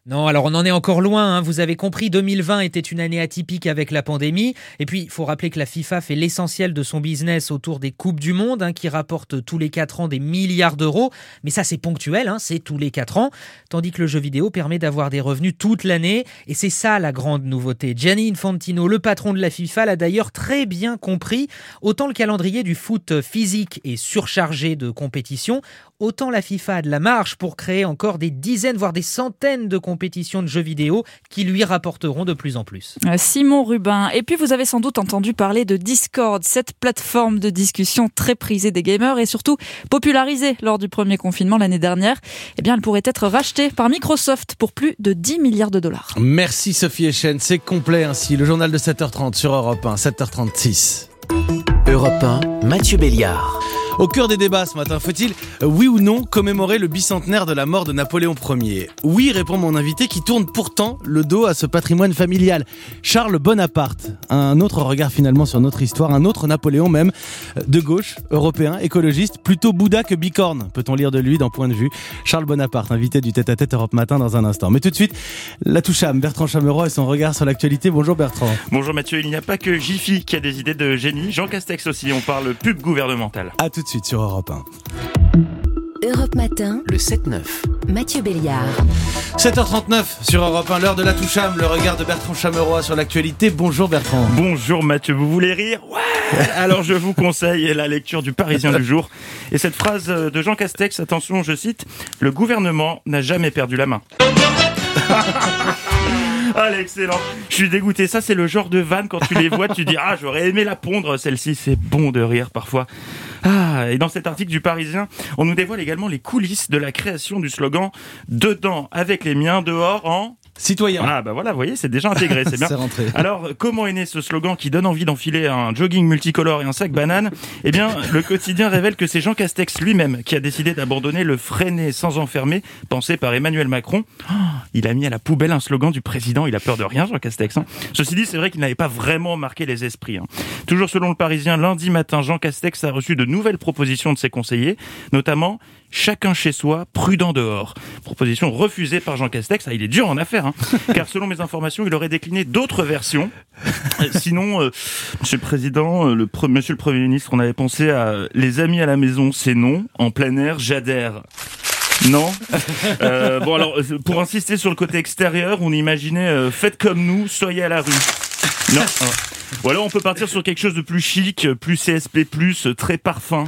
Non, alors on en est encore loin, hein. Vous avez compris, deux mille vingt était une année atypique avec la pandémie. Et puis, il faut rappeler que la FIFA fait l'essentiel de son business autour des Coupes du Monde, hein, qui rapportent tous les quatre ans des milliards d'euros. Mais ça, c'est ponctuel, hein, c'est tous les quatre ans. Tandis que le jeu vidéo permet d'avoir des revenus toute l'année. Et c'est ça la grande nouveauté. Gianni Infantino, le patron de la FIFA, l'a d'ailleurs très bien compris. Autant le calendrier du foot physique est surchargé de compétitions, autant la FIFA a de la marge pour créer encore des dizaines, voire des centaines de compétitions de jeux vidéo qui lui rapporteront de plus en plus. Simon Rubin. Et puis vous avez sans doute entendu parler de Discord, cette plateforme de discussion très prisée des gamers et surtout popularisée lors du premier confinement l'année dernière. Eh bien, elle pourrait être rachetée par Microsoft pour plus de dix milliards de dollars. Merci Sophie Echen, c'est complet ainsi. Le journal de sept heures trente sur Europe un, sept heures trente-six. Europe un, Mathieu Béliard. Au cœur des débats ce matin, faut-il, euh, oui ou non, commémorer le bicentenaire de la mort de Napoléon Ier ? Oui, répond mon invité qui tourne pourtant le dos à ce patrimoine familial. Charles Bonaparte, un autre regard finalement sur notre histoire, un autre Napoléon même, de gauche, européen, écologiste, plutôt Bouddha que bicorne, peut-on lire de lui dans Point de vue. Charles Bonaparte, invité du tête-à-tête Europe Matin dans un instant. Mais tout de suite, la touche âme, Bertrand Chameroy et son regard sur l'actualité. Bonjour Bertrand. Bonjour Mathieu, il n'y a pas que Jiffy qui a des idées de génie, Jean Castex aussi, on parle pub gouvernementale. À tout de suite sur Europe un. Europe Matin, le sept neuf, Mathieu Béliard. sept heures trente-neuf sur Europe un, l'heure de la touche âme, le regard de Bertrand Chameroy sur l'actualité. Bonjour Bertrand. Bonjour Mathieu, vous voulez rire ? Ouais. Alors je vous conseille la lecture du Parisien du jour. Et cette phrase de Jean Castex, attention, je cite, « Le gouvernement n'a jamais perdu la main ». Allez, excellent. Je suis dégoûté. Ça, c'est le genre de vanne, quand tu les vois, tu dis « Ah, j'aurais aimé la pondre, celle-ci. » C'est bon de rire parfois. Ah, et dans cet article du Parisien, on nous dévoile également les coulisses de la création du slogan « Dedans avec les miens, dehors en... » Citoyen. Ah bah voilà, vous voyez, c'est déjà intégré, c'est bien. C'est rentré. Alors, comment est né ce slogan qui donne envie d'enfiler un jogging multicolore et un sac banane ? Eh bien, le quotidien révèle que c'est Jean Castex lui-même qui a décidé d'abandonner le freiné sans enfermer, pensé par Emmanuel Macron. Oh, il a mis à la poubelle un slogan du président, il a peur de rien, Jean Castex. Hein. Ceci dit, c'est vrai qu'il n'avait pas vraiment marqué les esprits. Hein. Toujours selon le Parisien, lundi matin, Jean Castex a reçu de nouvelles propositions de ses conseillers, notamment « Chacun chez soi, prudent dehors ». Proposition refusée par Jean Castex. Ah, il est dur en affaires, hein, car selon mes informations, il aurait décliné d'autres versions. Sinon, euh, Monsieur le Président, euh, le pre- Monsieur le Premier ministre, on avait pensé à « Les amis à la maison, c'est non. En plein air, j'adhère ». Non. Euh, bon alors, pour insister sur le côté extérieur, on imaginait euh, « Faites comme nous, soyez à la rue ». Non. Ou alors on peut partir sur quelque chose de plus chic, plus C S P plus, très parfum.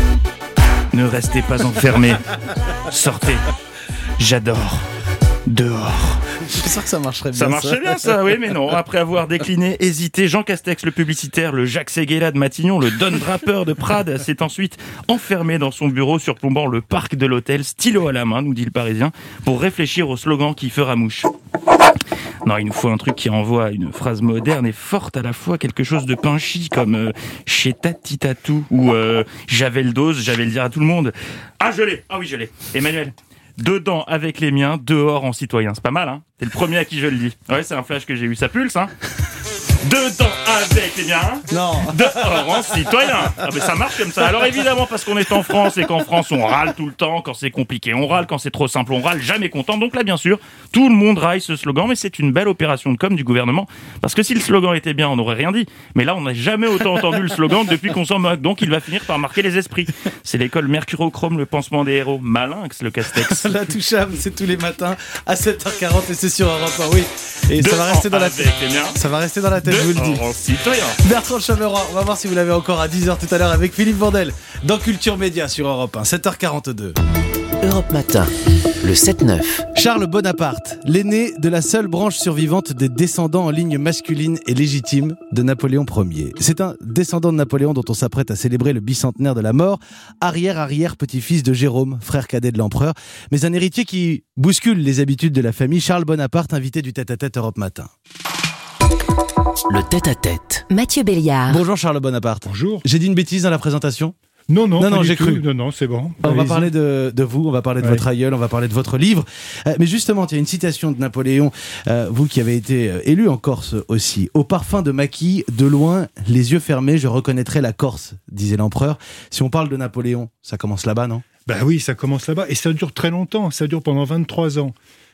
Ne restez pas enfermés. Sortez. J'adore. Dehors. Je suis sûr que ça marcherait bien. Ça marchait bien, ça, oui, mais non. Après avoir décliné, hésité, Jean Castex, le publicitaire, le Jacques Séguéla de Matignon, le Don Draper de Prades, s'est ensuite enfermé dans son bureau surplombant le parc de l'hôtel, stylo à la main, nous dit le Parisien, pour réfléchir au slogan qui fera mouche. Non, il nous faut un truc qui renvoie à une phrase moderne et forte à la fois, quelque chose de pinchy comme euh, chez Tati Tatou ou euh, j'avais le dose, j'avais le dire à tout le monde. Ah, je l'ai. Ah oui, je l'ai. Emmanuel. Dedans avec les miens, dehors en citoyen. C'est pas mal, hein ? T'es le premier à qui je le dis. Ouais, c'est un flash que j'ai eu. Ça pulse, hein ? Dedans avec les miens. Non. Dehors en citoyen. Ah, mais ça marche comme ça. Alors évidemment, parce qu'on est en France et qu'en France, on râle tout le temps quand c'est compliqué. On râle quand c'est trop simple. On râle jamais content. Donc là, bien sûr, tout le monde raille ce slogan. Mais c'est une belle opération de com' du gouvernement. Parce que si le slogan était bien, on n'aurait rien dit. Mais là, on n'a jamais autant entendu le slogan depuis qu'on s'en moque. Donc il va finir par marquer les esprits. C'est l'école Mercurochrome, le pansement des héros. Malinx, le Castex. La touche âme, c'est tous les matins à sept heures quarante et c'est sur Europe un, oui. Et ça va rester dans la tête. Ça va rester dans la tête, je vous le dis. Citoyen. Bertrand Chameroy, on va voir si vous l'avez encore à dix heures tout à l'heure avec Philippe Vandel dans Culture Média sur Europe un, sept heures quarante-deux. Europe Matin, le sept neuf. Charles Bonaparte, l'aîné de la seule branche survivante des descendants en ligne masculine et légitime de Napoléon Ier. C'est un descendant de Napoléon dont on s'apprête à célébrer le bicentenaire de la mort, arrière-arrière-petit-fils de Jérôme, frère cadet de l'empereur, mais un héritier qui bouscule les habitudes de la famille. Charles Bonaparte, invité du tête-à-tête Europe Matin. Le tête-à-tête. Mathieu Béliard. Bonjour Charles Bonaparte. Bonjour. J'ai dit une bêtise dans la présentation ? Non, non, non, non pas du j'ai tout. cru. Non, non, c'est bon. On Allez-y. va parler de, de vous, on va parler de ouais. votre aïeul, on va parler de votre livre. Euh, mais justement, il y a une citation de Napoléon, euh, vous qui avez été euh, élu en Corse aussi. Au parfum de maquis, de loin, les yeux fermés, je reconnaîtrai la Corse, disait l'empereur. Si on parle de Napoléon, ça commence là-bas, non ? Bah oui, ça commence là-bas. Et ça dure très longtemps. Ça dure pendant vingt-trois ans.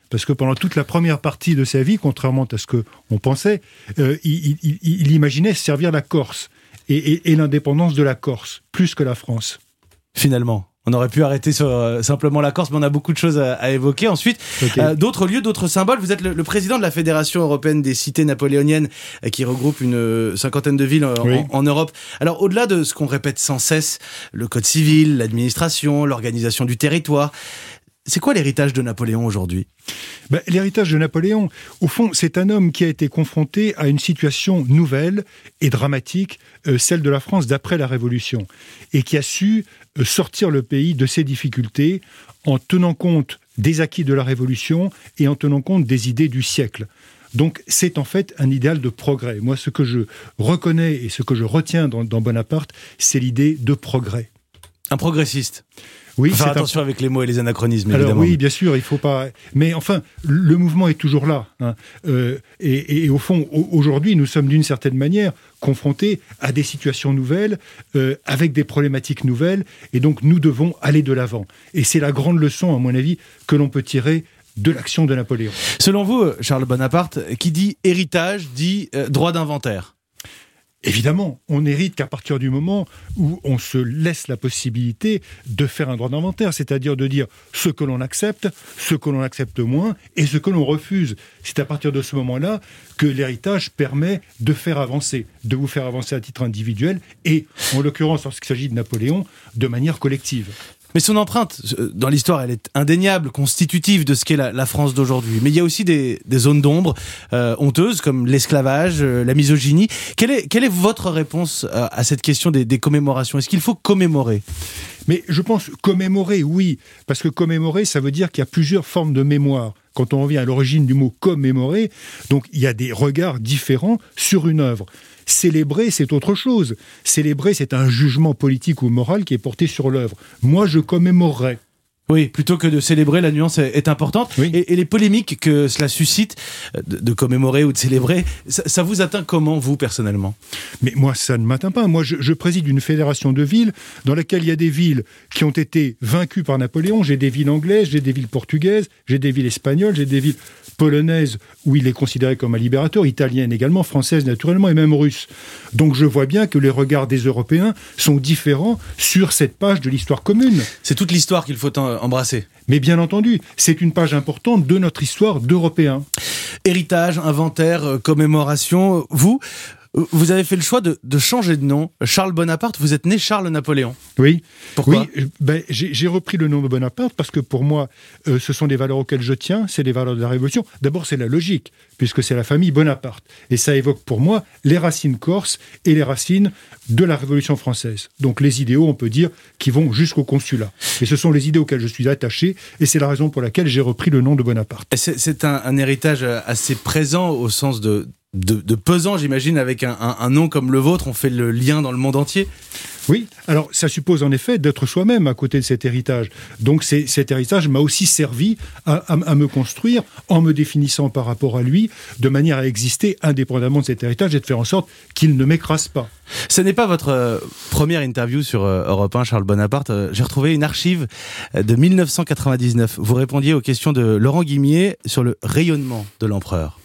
parce que pendant toute la première partie de sa vie, contrairement à ce qu'on pensait, euh, il, il, il imaginait servir la Corse et, et, et l'indépendance de la Corse, plus que la France. Finalement. On aurait pu arrêter sur euh, simplement la Corse, mais on a beaucoup de choses à, à évoquer. Ensuite, okay. euh, d'autres lieux, d'autres symboles. Vous êtes le, le président de la Fédération européenne des cités napoléoniennes, euh, qui regroupe une euh, cinquantaine de villes euh, oui. en, en Europe. Alors, au-delà de ce qu'on répète sans cesse, le code civil, l'administration, l'organisation du territoire, c'est quoi l'héritage de Napoléon aujourd'hui ? Ben, l'héritage de Napoléon, au fond, c'est un homme qui a été confronté à une situation nouvelle et dramatique, euh, celle de la France d'après la Révolution, et qui a su euh, sortir le pays de ses difficultés en tenant compte des acquis de la Révolution et en tenant compte des idées du siècle. Donc c'est en fait un idéal de progrès. Moi, ce que je reconnais et ce que je retiens dans, dans Bonaparte, c'est l'idée de progrès. Un progressiste. Oui, faire c'est attention un... avec les mots et les anachronismes, Alors, évidemment. Oui, bien sûr, il faut pas... Mais enfin, le mouvement est toujours là. Hein. Euh, et, et au fond, aujourd'hui, nous sommes d'une certaine manière confrontés à des situations nouvelles, euh, avec des problématiques nouvelles, et donc nous devons aller de l'avant. Et c'est la grande leçon, à mon avis, que l'on peut tirer de l'action de Napoléon. Selon vous, Charles Bonaparte, qui dit héritage, dit euh, droit d'inventaire. Évidemment, on hérite qu'à partir du moment où on se laisse la possibilité de faire un droit d'inventaire, c'est-à-dire de dire ce que l'on accepte, ce que l'on accepte moins et ce que l'on refuse. C'est à partir de ce moment-là que l'héritage permet de faire avancer, de vous faire avancer à titre individuel et, en l'occurrence, lorsqu'il s'agit de Napoléon, de manière collective. Mais son empreinte dans l'histoire, elle est indéniable, constitutive de ce qu'est la, la France d'aujourd'hui. Mais il y a aussi des, des zones d'ombre euh, honteuses, comme l'esclavage, euh, la misogynie. Quelle est, quelle est votre réponse à, à cette question des, des commémorations ? Est-ce qu'il faut commémorer ? Mais je pense commémorer, oui, parce que commémorer, ça veut dire qu'il y a plusieurs formes de mémoire. Quand on revient à l'origine du mot commémorer, donc il y a des regards différents sur une œuvre. Célébrer, c'est autre chose. Célébrer, c'est un jugement politique ou moral qui est porté sur l'œuvre. Moi, je commémorerais. Oui, plutôt que de célébrer, la nuance est, est importante. Oui. Et, et les polémiques que cela suscite, de, de commémorer ou de célébrer, ça, ça vous atteint comment, vous, personnellement ? Mais moi, ça ne m'atteint pas. Moi, je, je préside une fédération de villes dans laquelle il y a des villes qui ont été vaincues par Napoléon. J'ai des villes anglaises, j'ai des villes portugaises, j'ai des villes espagnoles, j'ai des villes polonaises où il est considéré comme un libérateur, italienne également, française naturellement et même russe. Donc je vois bien que les regards des Européens sont différents sur cette page de l'histoire commune. C'est toute l'histoire qu'il faut en embrasser. Mais bien entendu, c'est une page importante de notre histoire d'Européens. Héritage, inventaire, commémoration, vous, vous avez fait le choix de, de changer de nom. Charles Bonaparte, vous êtes né Charles Napoléon. Oui. Pourquoi ? Oui, ben, j'ai, j'ai repris le nom de Bonaparte parce que pour moi, euh, ce sont des valeurs auxquelles je tiens, c'est les valeurs de la Révolution. D'abord, c'est la logique, puisque c'est la famille Bonaparte. Et ça évoque pour moi les racines corses et les racines de la Révolution française. Donc les idéaux, on peut dire, qui vont jusqu'au consulat. Et ce sont les idées auxquelles je suis attaché, et c'est la raison pour laquelle j'ai repris le nom de Bonaparte. C'est, c'est un, un héritage assez présent au sens de... De, de pesant, j'imagine, avec un, un, un nom comme le vôtre, on fait le lien dans le monde entier. Oui, alors ça suppose en effet d'être soi-même à côté de cet héritage. Donc c'est, cet héritage m'a aussi servi à, à, à me construire en me définissant par rapport à lui, de manière à exister indépendamment de cet héritage et de faire en sorte qu'il ne m'écrase pas. Ce n'est pas votre euh, première interview sur euh, Europe un, Charles Bonaparte. Euh, j'ai retrouvé une archive de dix-neuf cent quatre-vingt-dix-neuf. Vous répondiez aux questions de Laurent Guimier sur le rayonnement de l'empereur.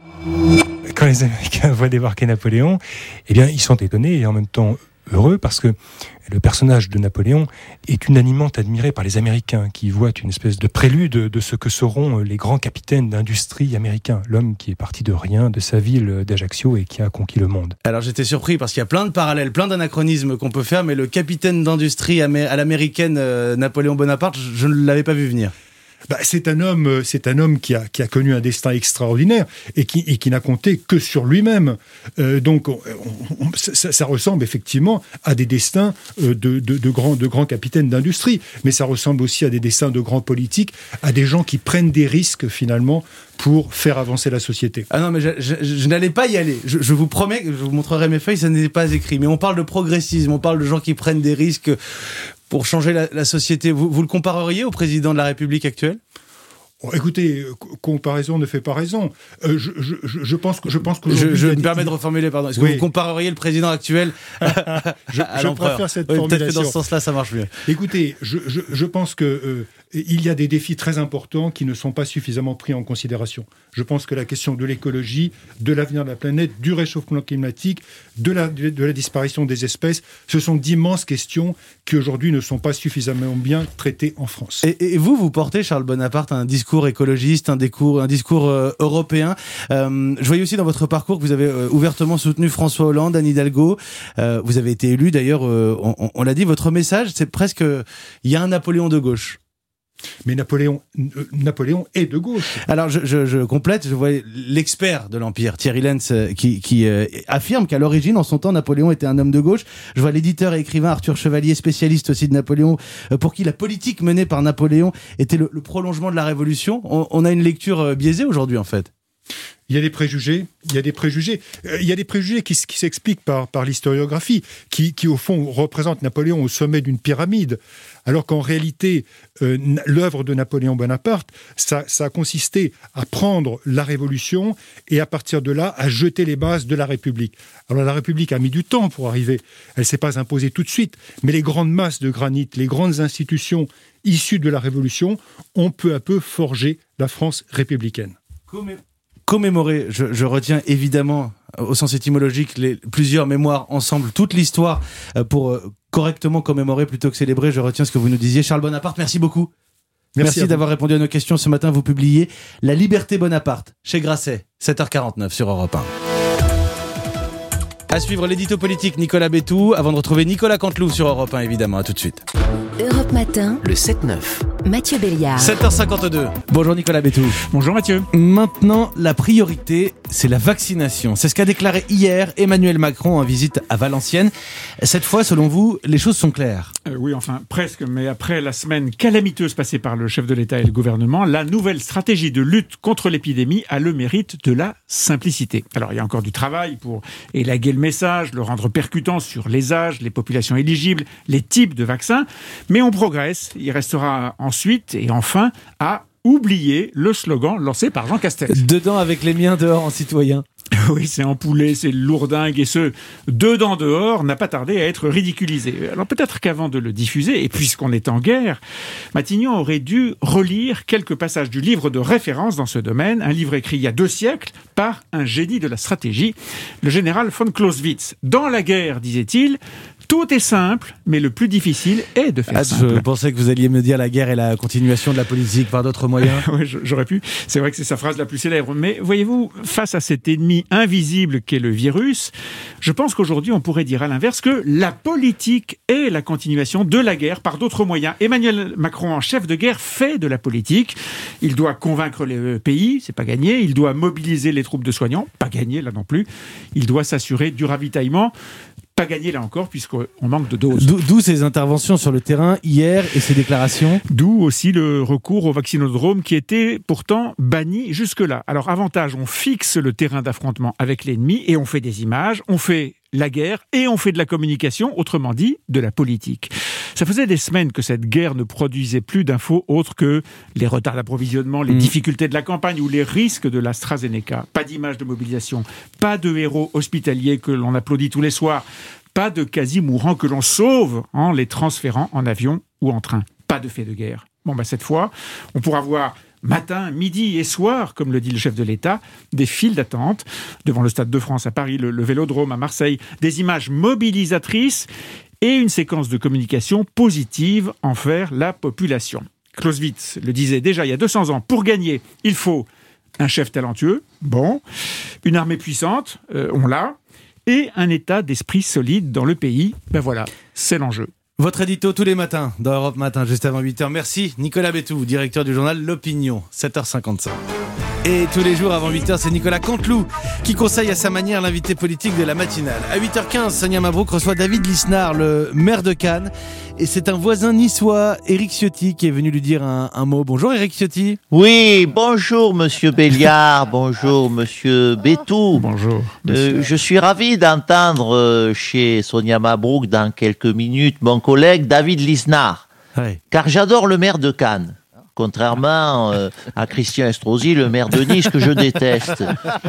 Quand les Américains voient débarquer Napoléon, eh bien, ils sont étonnés et en même temps heureux parce que le personnage de Napoléon est unanimement admiré par les Américains qui voient une espèce de prélude de ce que seront les grands capitaines d'industrie américains. L'homme qui est parti de rien, de sa ville d'Ajaccio et qui a conquis le monde. Alors j'étais surpris parce qu'il y a plein de parallèles, plein d'anachronismes qu'on peut faire, mais le capitaine d'industrie à l'américaine euh, Napoléon Bonaparte, je, je ne l'avais pas vu venir. Bah, c'est un homme, c'est un homme qui a, qui a connu un destin extraordinaire et qui, et qui n'a compté que sur lui-même. Euh, donc, on, on, ça, ça ressemble effectivement à des destins de, de, de, grands, de grands capitaines d'industrie, mais ça ressemble aussi à des destins de grands politiques, à des gens qui prennent des risques finalement pour faire avancer la société. Ah non, mais je, je, je n'allais pas y aller. Je, je vous promets que je vous montrerai mes feuilles, ça n'est pas écrit. Mais on parle de progressisme, on parle de gens qui prennent des risques pour changer la, la société. Vous, vous le compareriez au président de la République actuelle ? Oh, écoutez, comparaison ne fait pas raison. Euh, je, je, je pense que je pense que je, je me permets de reformuler, pardon. Est-ce oui. que vous compareriez le président actuel à, je, à je l'empereur ? préfère cette oui, formulation. Peut-être que dans ce sens-là, ça marche mieux. Écoutez, je, je, je pense que euh, il y a des défis très importants qui ne sont pas suffisamment pris en considération. Je pense que la question de l'écologie, de l'avenir de la planète, du réchauffement climatique, de la, de la disparition des espèces, ce sont d'immenses questions qui aujourd'hui ne sont pas suffisamment bien traitées en France. Et, et vous, vous portez, Charles Bonaparte, un discours écologiste, un discours, un discours euh, européen. Euh, je voyais aussi dans votre parcours que vous avez euh, ouvertement soutenu François Hollande, Anne Hidalgo. Euh, vous avez été élu d'ailleurs, euh, on, on l'a dit, votre message, c'est presque, il y a un Napoléon de gauche. Mais Napoléon, euh, Napoléon est de gauche. Alors je, je, je complète, je vois l'expert de l'Empire, Thierry Lenz, qui, qui euh, affirme qu'à l'origine, en son temps, Napoléon était un homme de gauche. Je vois l'éditeur et écrivain Arthur Chevalier, spécialiste aussi de Napoléon, euh, pour qui la politique menée par Napoléon était le, le prolongement de la Révolution. On, on a une lecture euh, biaisée aujourd'hui, en fait. Il y a des préjugés, il y a des préjugés, euh, il y a des préjugés qui, qui s'expliquent par, par l'historiographie, qui, qui au fond représentent Napoléon au sommet d'une pyramide, alors qu'en réalité, euh, l'œuvre de Napoléon Bonaparte, ça, ça a consisté à prendre la Révolution et à partir de là, à jeter les bases de la République. Alors la République a mis du temps pour arriver, elle ne s'est pas imposée tout de suite, mais les grandes masses de granit, les grandes institutions issues de la Révolution ont peu à peu forgé la France républicaine. Commémorer, je, je retiens évidemment au sens étymologique les, plusieurs mémoires ensemble, toute l'histoire pour euh, correctement commémorer plutôt que célébrer. Je retiens ce que vous nous disiez. Charles Bonaparte, merci beaucoup. Merci, merci d'avoir répondu à nos questions. Ce matin, vous publiez La Liberté Bonaparte chez Grasset, sept heures quarante-neuf sur Europe un. À suivre l'édito politique Nicolas Bétou, avant de retrouver Nicolas Canteloup sur Europe un, évidemment. À tout de suite. Europe Matin, le sept neuf. Mathieu Béliard. sept heures cinquante-deux. Bonjour Nicolas Bétou. Bonjour Mathieu. Maintenant, la priorité, c'est la vaccination. C'est ce qu'a déclaré hier Emmanuel Macron en visite à Valenciennes. Cette fois, selon vous, les choses sont claires. Euh, oui, enfin, presque. Mais après la semaine calamiteuse passée par le chef de l'État et le gouvernement, la nouvelle stratégie de lutte contre l'épidémie a le mérite de la simplicité. Alors, il y a encore du travail pour élaguer le message, le rendre percutant sur les âges, les populations éligibles, les types de vaccins. Mais on progresse. Il restera ensuite et enfin à oublier le slogan lancé par Jean Castex. Dedans avec les miens, dehors en citoyen. Oui, c'est empoulé, c'est lourdingue, et ce, dedans dehors, n'a pas tardé à être ridiculisé. Alors peut-être qu'avant de le diffuser, et puisqu'on est en guerre, Matignon aurait dû relire quelques passages du livre de référence dans ce domaine, un livre écrit il y a deux siècles par un génie de la stratégie, le général von Clausewitz. Dans la guerre, disait-il, tout est simple, mais le plus difficile est de faire ah, simple. Je pensais que vous alliez me dire la guerre et la continuation de la politique par d'autres moyens. Oui, j'aurais pu. C'est vrai que c'est sa phrase la plus célèbre. Mais voyez-vous, face à cet ennemi invisible qu'est le virus, je pense qu'aujourd'hui, on pourrait dire à l'inverse que la politique est la continuation de la guerre par d'autres moyens. Emmanuel Macron, en chef de guerre, fait de la politique. Il doit convaincre les pays, c'est pas gagné. Il doit mobiliser les troupes de soignants, pas gagné là non plus. Il doit s'assurer du ravitaillement. Pas gagné là encore, puisqu'on manque de doses. D'où, d'où ces interventions sur le terrain hier et ces déclarations. D'où aussi le recours au vaccinodrome qui était pourtant banni jusque-là. Alors avantage, on fixe le terrain d'affrontement avec l'ennemi et on fait des images, on fait la guerre et on fait de la communication, autrement dit, de la politique. Ça faisait des semaines que cette guerre ne produisait plus d'infos autres que les retards d'approvisionnement, les mmh. difficultés de la campagne ou les risques de l'AstraZeneca. Pas d'images de mobilisation, pas de héros hospitaliers que l'on applaudit tous les soirs, pas de quasi-mourants que l'on sauve en les transférant en avion ou en train. Pas de fait de guerre. Bon, bah cette fois, on pourra voir matin, midi et soir, comme le dit le chef de l'État, des files d'attente devant le Stade de France à Paris, le, le Vélodrome à Marseille, des images mobilisatrices et une séquence de communication positive envers la population. Clausewitz le disait déjà il y a deux cents ans, pour gagner, il faut un chef talentueux, bon, une armée puissante, euh, on l'a, et un état d'esprit solide dans le pays. Ben voilà, c'est l'enjeu. Votre édito tous les matins dans Europe Matin, juste avant huit heures. Merci Nicolas Bétou, directeur du journal L'Opinion, sept heures cinquante-cinq. Et tous les jours avant huit heures, c'est Nicolas Canteloup qui conseille à sa manière l'invité politique de la matinale. À huit heures quinze, Sonia Mabrouk reçoit David Lisnard, le maire de Cannes. Et c'est un voisin niçois, Éric Ciotti, qui est venu lui dire un, un mot. Bonjour Éric Ciotti. Oui, bonjour Monsieur Béliard, bonjour Monsieur Bétou. Bonjour. Euh, je suis ravi d'entendre euh, chez Sonia Mabrouk dans quelques minutes mon collègue David Lisnard. Ouais. Car j'adore le maire de Cannes. Contrairement euh, à Christian Estrosi, le maire de Nice, que je déteste.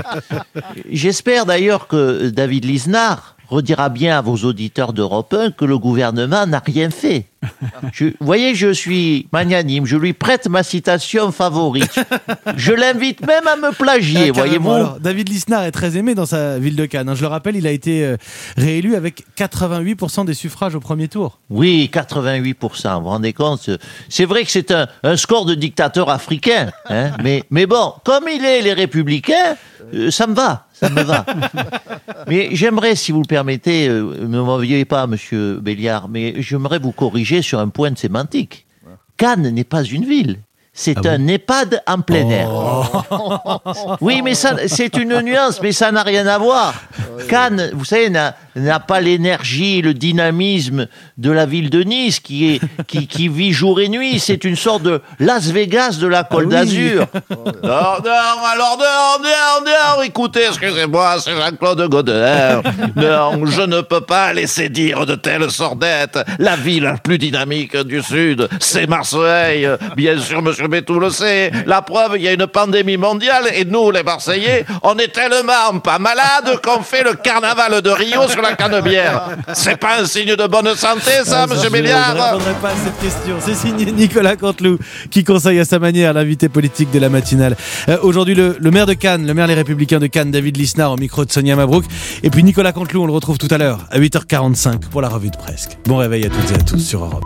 J'espère d'ailleurs que David Lisnard redira bien à vos auditeurs d'Europe un que le gouvernement n'a rien fait. Je, vous voyez, je suis magnanime, je lui prête ma citation favorite. Je l'invite même à me plagier, Ah, voyez-vous. alors, David Lisnard est très aimé dans sa ville de Cannes. Je le rappelle, il a été euh, réélu avec quatre-vingt-huit pour cent des suffrages au premier tour. Oui, quatre-vingt-huit pour cent, vous vous rendez compte? C'est vrai que c'est un, un score de dictateur africain, hein, mais, mais bon, comme il est les Républicains, euh, ça me va, ça me va. Mais j'aimerais, si vous le permettez, euh, ne m'en veuillez pas, monsieur Béliard, mais j'aimerais vous corriger sur un point de sémantique. Cannes n'est pas une ville. C'est Ah un bon EHPAD en plein air. Oui, mais ça, c'est une nuance, mais ça n'a rien à voir. Cannes, vous savez, n'a, n'a pas l'énergie, le dynamisme de la ville de Nice, qui, est, qui, qui vit jour et nuit. C'est une sorte de Las Vegas de la Côte Ah oui. d'Azur. Non, non, alors non, non, non, écoutez, excusez-moi, c'est Jean-Claude Godin. Non, je ne peux pas laisser dire de telles sordettes. La ville la plus dynamique du Sud, c'est Marseille. Bien sûr, monsieur Bétou le sait. La preuve, il y a une pandémie mondiale et nous, les Marseillais, on est tellement pas malades qu'on fait le carnaval de Rio sur la Canebière. C'est pas un signe de bonne santé, ça, Ah, monsieur je ne Béliard? répondrai pas à cette question. C'est signé Nicolas Canteloup qui conseille à sa manière l'invité politique de la matinale. Euh, aujourd'hui, le, le maire de Cannes, le maire Les Républicains de Cannes, David Lisnard, au micro de Sonia Mabrouk. Et puis Nicolas Canteloup, on le retrouve tout à l'heure à huit heures quarante-cinq pour la revue de Presque. Bon réveil à toutes et à tous sur Europe.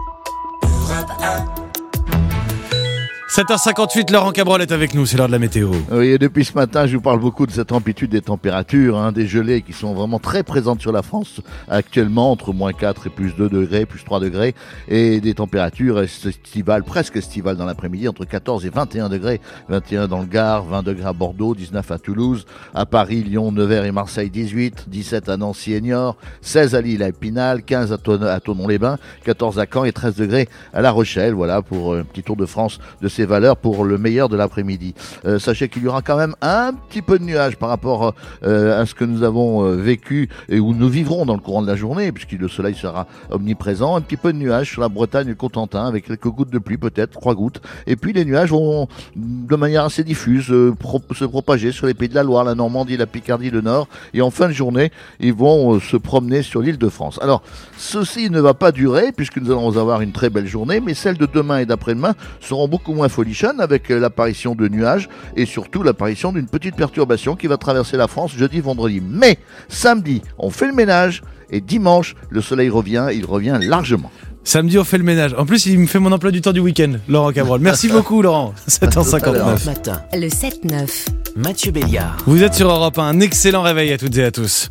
sept heures cinquante-huit, Laurent Cabrol est avec nous, c'est l'heure de la météo. Oui, et depuis ce matin, je vous parle beaucoup de cette amplitude des températures, hein, des gelées qui sont vraiment très présentes sur la France actuellement, entre moins quatre et plus deux degrés, plus trois degrés, et des températures estivales, presque estivales dans l'après-midi, entre quatorze et vingt et un degrés, vingt et un dans le Gard, vingt degrés à Bordeaux, dix-neuf à Toulouse, à Paris, Lyon, Nevers et Marseille, dix-huit, dix-sept à Nancy et Niort, seize à Lille à Épinal, quinze à, Ton- à Thonon-les-Bains, quatorze à Caen et treize degrés à La Rochelle. Voilà pour un petit tour de France de ces valeurs pour le meilleur de l'après-midi. Euh, sachez qu'il y aura quand même un petit peu de nuages par rapport euh, à ce que nous avons euh, vécu et où nous vivrons dans le courant de la journée, puisque le soleil sera omniprésent. Un petit peu de nuages sur la Bretagne et le Cotentin, avec quelques gouttes de pluie, peut-être trois gouttes. Et puis les nuages vont de manière assez diffuse euh, pro- se propager sur les pays de la Loire, la Normandie, la Picardie, le Nord. Et en fin de journée, ils vont euh, se promener sur l'île de France. Alors, ceci ne va pas durer, puisque nous allons avoir une très belle journée, mais celles de demain et d'après-demain seront beaucoup moins folichonnes, avec l'apparition de nuages et surtout l'apparition d'une petite perturbation qui va traverser la France jeudi, vendredi. Mais samedi, on fait le ménage et dimanche, le soleil revient, il revient largement. Samedi, on fait le ménage. En plus, il me fait mon emploi du temps du week-end, Laurent Cabrol. Merci beaucoup, Laurent. sept heures cinquante-neuf. Le sept neuf. Mathieu Béliard. Vous êtes sur Europe un. Un excellent réveil à toutes et à tous.